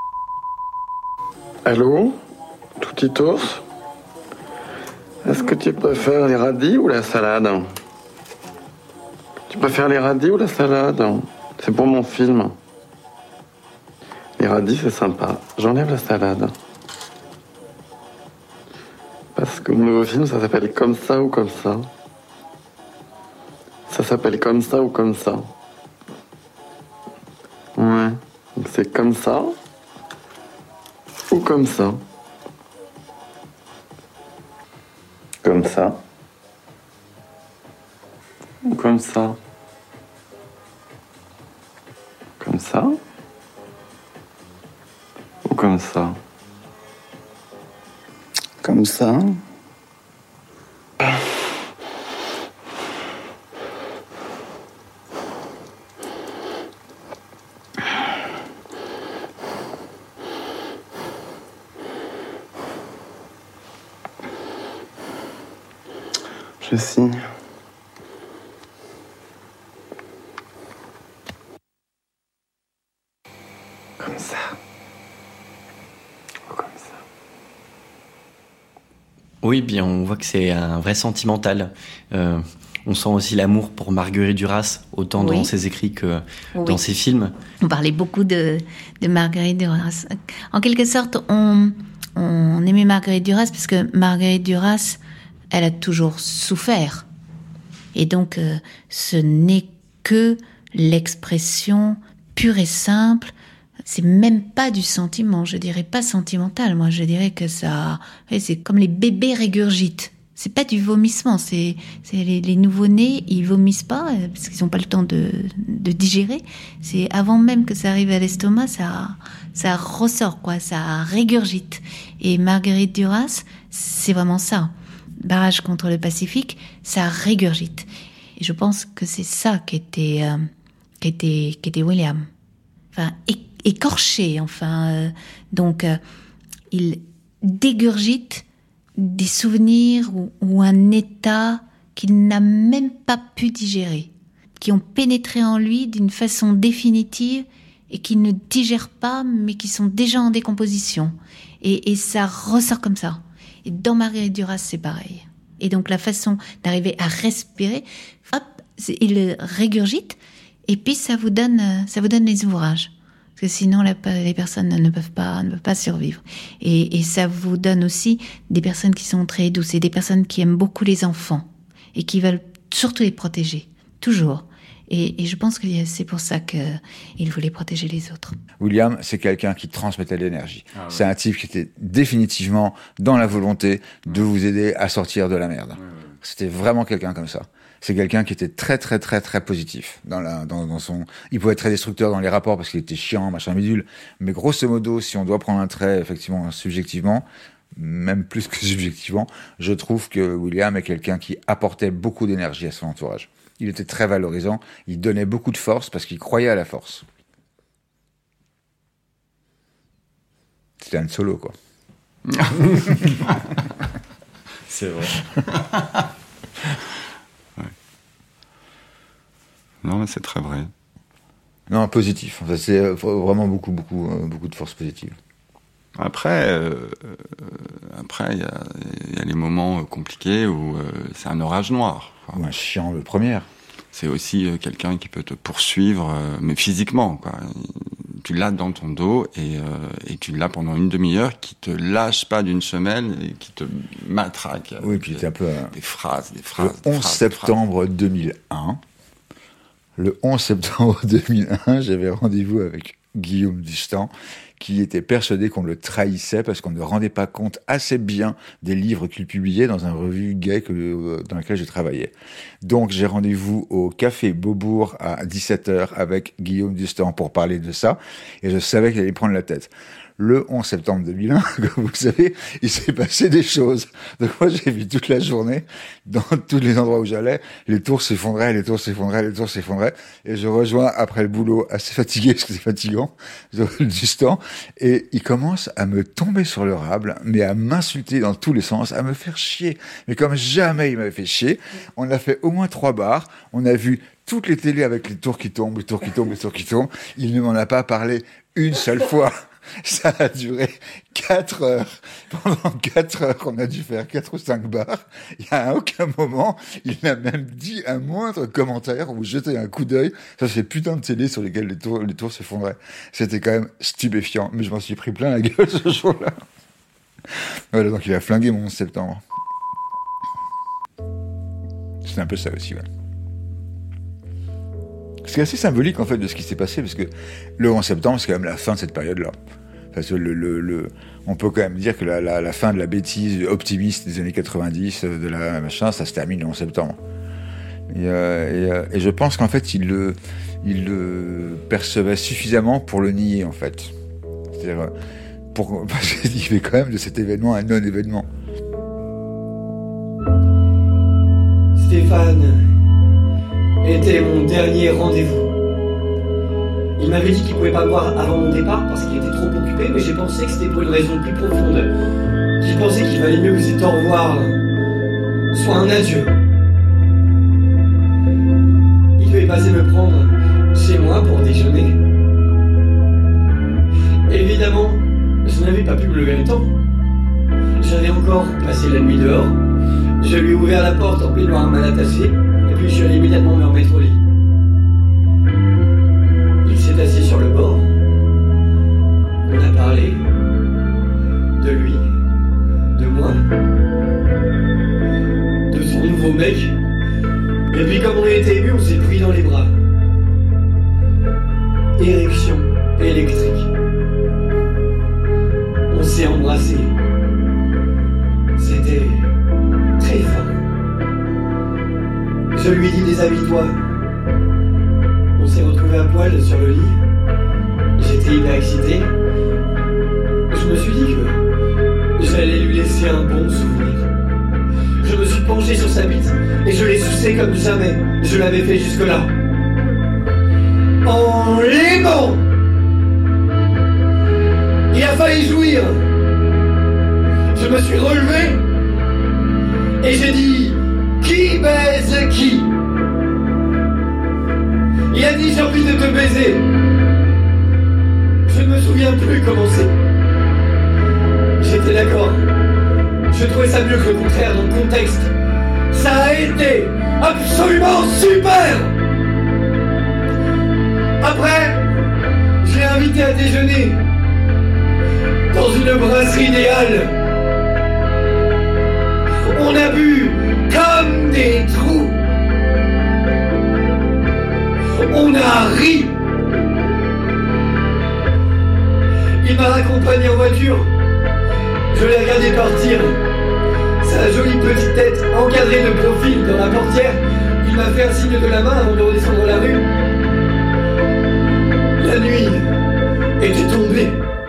Allô, Toutitos? Est-ce que tu préfères les radis ou la salade? Tu préfères les radis ou la salade? C'est pour mon film. Les radis, c'est sympa. J'enlève la salade. Parce que mon nouveau film, ça s'appelle Comme ça ou comme ça. Ça s'appelle Comme ça ou comme ça. Ouais. Donc c'est comme ça. Ou comme ça. Comme ça. Ou comme ça. Comme ça. Ou comme ça. Comme ça. Je signe. Comme ça. Ou comme ça. Oui, bien, on voit que c'est un vrai sentimental. Euh, on sent aussi l'amour pour Marguerite Duras, autant Oui. dans ses écrits que Oui. dans ses films. On parlait beaucoup de, de Marguerite Duras. En quelque sorte, on, on aimait Marguerite Duras parce que Marguerite Duras, elle a toujours souffert. Et donc, euh, ce n'est que l'expression pure et simple. C'est même pas du sentiment, je dirais pas sentimental. Moi, je dirais que ça, c'est comme les bébés régurgitent. C'est pas du vomissement. C'est, c'est les, les nouveau-nés, ils vomissent pas parce qu'ils n'ont pas le temps de, de digérer. C'est avant même que ça arrive à l'estomac, ça, ça ressort quoi, ça régurgite. Et Marguerite Duras, c'est vraiment ça. Barrage contre le Pacifique, ça régurgite. Et je pense que c'est ça qu'était, euh, qu'était, qu'était William. Enfin, é- écorché, enfin. Euh, donc, euh, il dégurgite des souvenirs ou, ou un état qu'il n'a même pas pu digérer, qui ont pénétré en lui d'une façon définitive et qu'il ne digère pas, mais qui sont déjà en décomposition. Et, et ça ressort comme ça. Et dans Marguerite Duras, c'est pareil. Et donc, la façon d'arriver à respirer, hop, c'est, il le régurgite, et puis ça vous donne, ça vous donne les ouvrages. Parce que sinon, la, les personnes ne peuvent pas, ne peuvent pas survivre. Et, et ça vous donne aussi des personnes qui sont très douces, et des personnes qui aiment beaucoup les enfants, et qui veulent surtout les protéger, toujours. Et, et je pense que c'est pour ça qu'il voulait protéger les autres. William, c'est quelqu'un qui transmettait de l'énergie. Ah ouais. C'est un type qui était définitivement dans la volonté de vous aider à sortir de la merde. Ouais, ouais. c'était vraiment quelqu'un comme ça. C'est quelqu'un qui était très très très très positif dans la dans, dans son. Il pouvait être très destructeur dans les rapports parce qu'il était chiant, machin bidule. Mais grosso modo, si on doit prendre un trait effectivement subjectivement, même plus que subjectivement, je trouve que William est quelqu'un qui apportait beaucoup d'énergie à son entourage. Il était très valorisant. Il donnait beaucoup de force parce qu'il croyait à la force. C'était un solo quoi. C'est vrai. Ouais. Non, mais c'est très vrai. Non, positif. Enfin, c'est vraiment beaucoup, beaucoup, beaucoup de force positive. Après, euh, après, il y a, y a les moments compliqués où euh, c'est un orage noir. Quoi. Ou un chiant de première. C'est aussi euh, quelqu'un qui peut te poursuivre, euh, mais physiquement, quoi. Tu l'as dans ton dos et, euh, et tu l'as pendant une demi-heure, qui te lâche pas d'une semelle et qui te matraque. Oui, puis c'est un peu euh, des phrases, des phrases. Le onze septembre deux mille un. Le onze septembre deux mille un, j'avais rendez-vous avec Guillaume Dustan, qui était persuadé qu'on le trahissait parce qu'on ne rendait pas compte assez bien des livres qu'il publiait dans une revue gay que, dans laquelle je travaillais. Donc j'ai rendez-vous au Café Beaubourg à dix-sept heures avec Guillaume Dustan pour parler de ça, et je savais qu'il allait prendre la tête. Le onze septembre deux mille un, comme vous le savez, il s'est passé des choses. Donc moi, j'ai vu toute la journée, dans tous les endroits où j'allais, les tours s'effondraient, les tours s'effondraient, les tours s'effondraient. Et je rejoins, après le boulot, assez fatigué, parce que c'est fatigant, Dustan, et il commence à me tomber sur le rable, mais à m'insulter dans tous les sens, à me faire chier. Mais comme jamais il m'avait fait chier, on a fait au moins trois bars, on a vu toutes les télés avec les tours qui tombent, les tours qui tombent, les tours qui tombent. Il ne m'en a pas parlé une seule fois. Ça a duré quatre heures. Pendant quatre heures, on a dû faire quatre ou cinq bars. Il n'y a à aucun moment, il n'a même dit un moindre commentaire ou jeté un coup d'œil sur ces putains de télé sur lesquelles les tours, les tours s'effondraient. C'était quand même stupéfiant, mais je m'en suis pris plein la gueule ce jour-là. Voilà, donc il a flingué mon onze septembre. C'est un peu ça aussi, ouais. C'est assez symbolique en fait de ce qui s'est passé, parce que le onze septembre, c'est quand même la fin de cette période-là. Parce que le, le, le, on peut quand même dire que la, la, la fin de la bêtise optimiste des années quatre-vingt-dix, de la machin, ça se termine le onze septembre. Et, euh, et, et je pense qu'en fait, il le, il le percevait suffisamment pour le nier, en fait. C'est-à-dire, pour, parce qu'il fait quand même de cet événement un non-événement. Stéphane était mon dernier rendez-vous. Il m'avait dit qu'il pouvait pas me voir avant mon départ parce qu'il était trop occupé, mais j'ai pensé que c'était pour une raison plus profonde. Qu'il pensait qu'il valait mieux que cet au revoir soit un adieu. Il devait passer me prendre chez moi pour déjeuner. Évidemment, je n'avais pas pu me lever le temps. J'avais encore passé la nuit dehors. Je lui ai ouvert la porte en peignoir mal attaché. Et puis je suis allé immédiatement me remettre au lit. Il s'est assis sur le bord. On a parlé de lui, de moi, de son nouveau mec. Et puis comme on était ému, on s'est pris dans les bras. Érection électrique. On s'est embrassé. C'était très fort. Je lui ai dit déshabille-toi. On s'est retrouvés à poil sur le lit. J'étais hyper excité. Je me suis dit que j'allais lui laisser un bon souvenir. Je me suis penché sur sa bite et je l'ai sucé comme jamais je l'avais fait jusque-là. En l'aimant, il a failli jouir. Je me suis relevé et j'ai dit: qui baise qui? Il a dit: j'ai envie de te baiser. Je ne me souviens plus comment c'est. J'étais d'accord. Je trouvais ça mieux que le contraire dans le contexte. Ça a été absolument super. Après, je l'ai invité à déjeuner dans une brasserie des Halles. On a bu comme des trous. On a ri. Il m'a raccompagné en voiture. Je l'ai regardé partir. Sa jolie petite tête encadrée de profil dans la portière, il m'a fait un signe de la main avant de redescendre la rue. La nuit était tombée.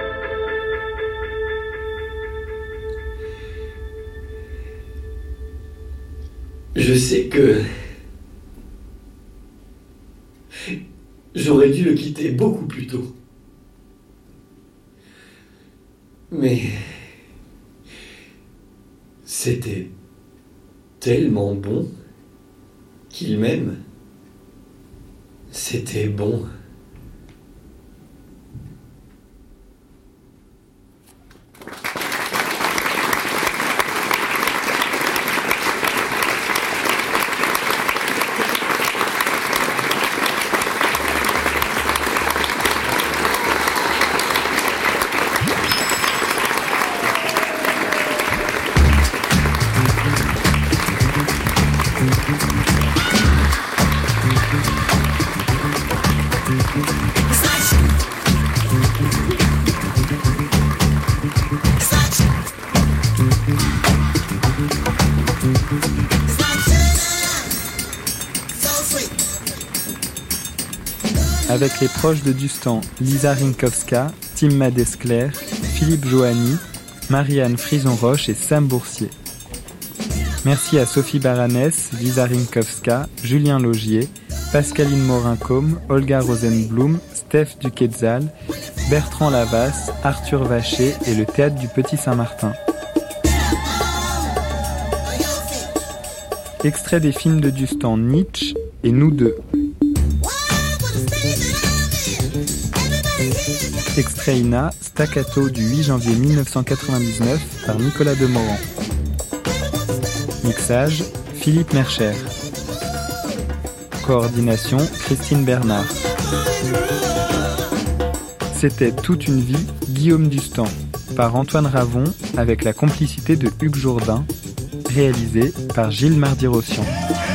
Je sais que j'aurais dû le quitter beaucoup plus tôt. Mais c'était tellement bon qu'il m'aime. C'était bon. Avec les proches de Dustan, Lisa Rinkowska, Tim Madescler, Philippe Joanny, Marianne Frison-Roche et Sam Boursier. Merci à Sophie Baranès, Lisa Rinkowska, Julien Laugier, Pascaline Morin-Côme, Olga Rosenblum, Steph Duquetzal, Bertrand Lavas, Arthur Vacher et le Théâtre du Petit Saint-Martin. Extrait des films de Dustan, Nietzsche et Nous deux. Extrait Ina, Staccato du huit janvier mille neuf cent quatre-vingt-dix-neuf par Nicolas Demorand. Mixage, Philippe Mercher. Coordination, Christine Bernard. C'était Toute une vie, Guillaume Dustan, par Antoine Ravon, avec la complicité de Hugues Jourdain, réalisé par Gilles Mardy-Rossian.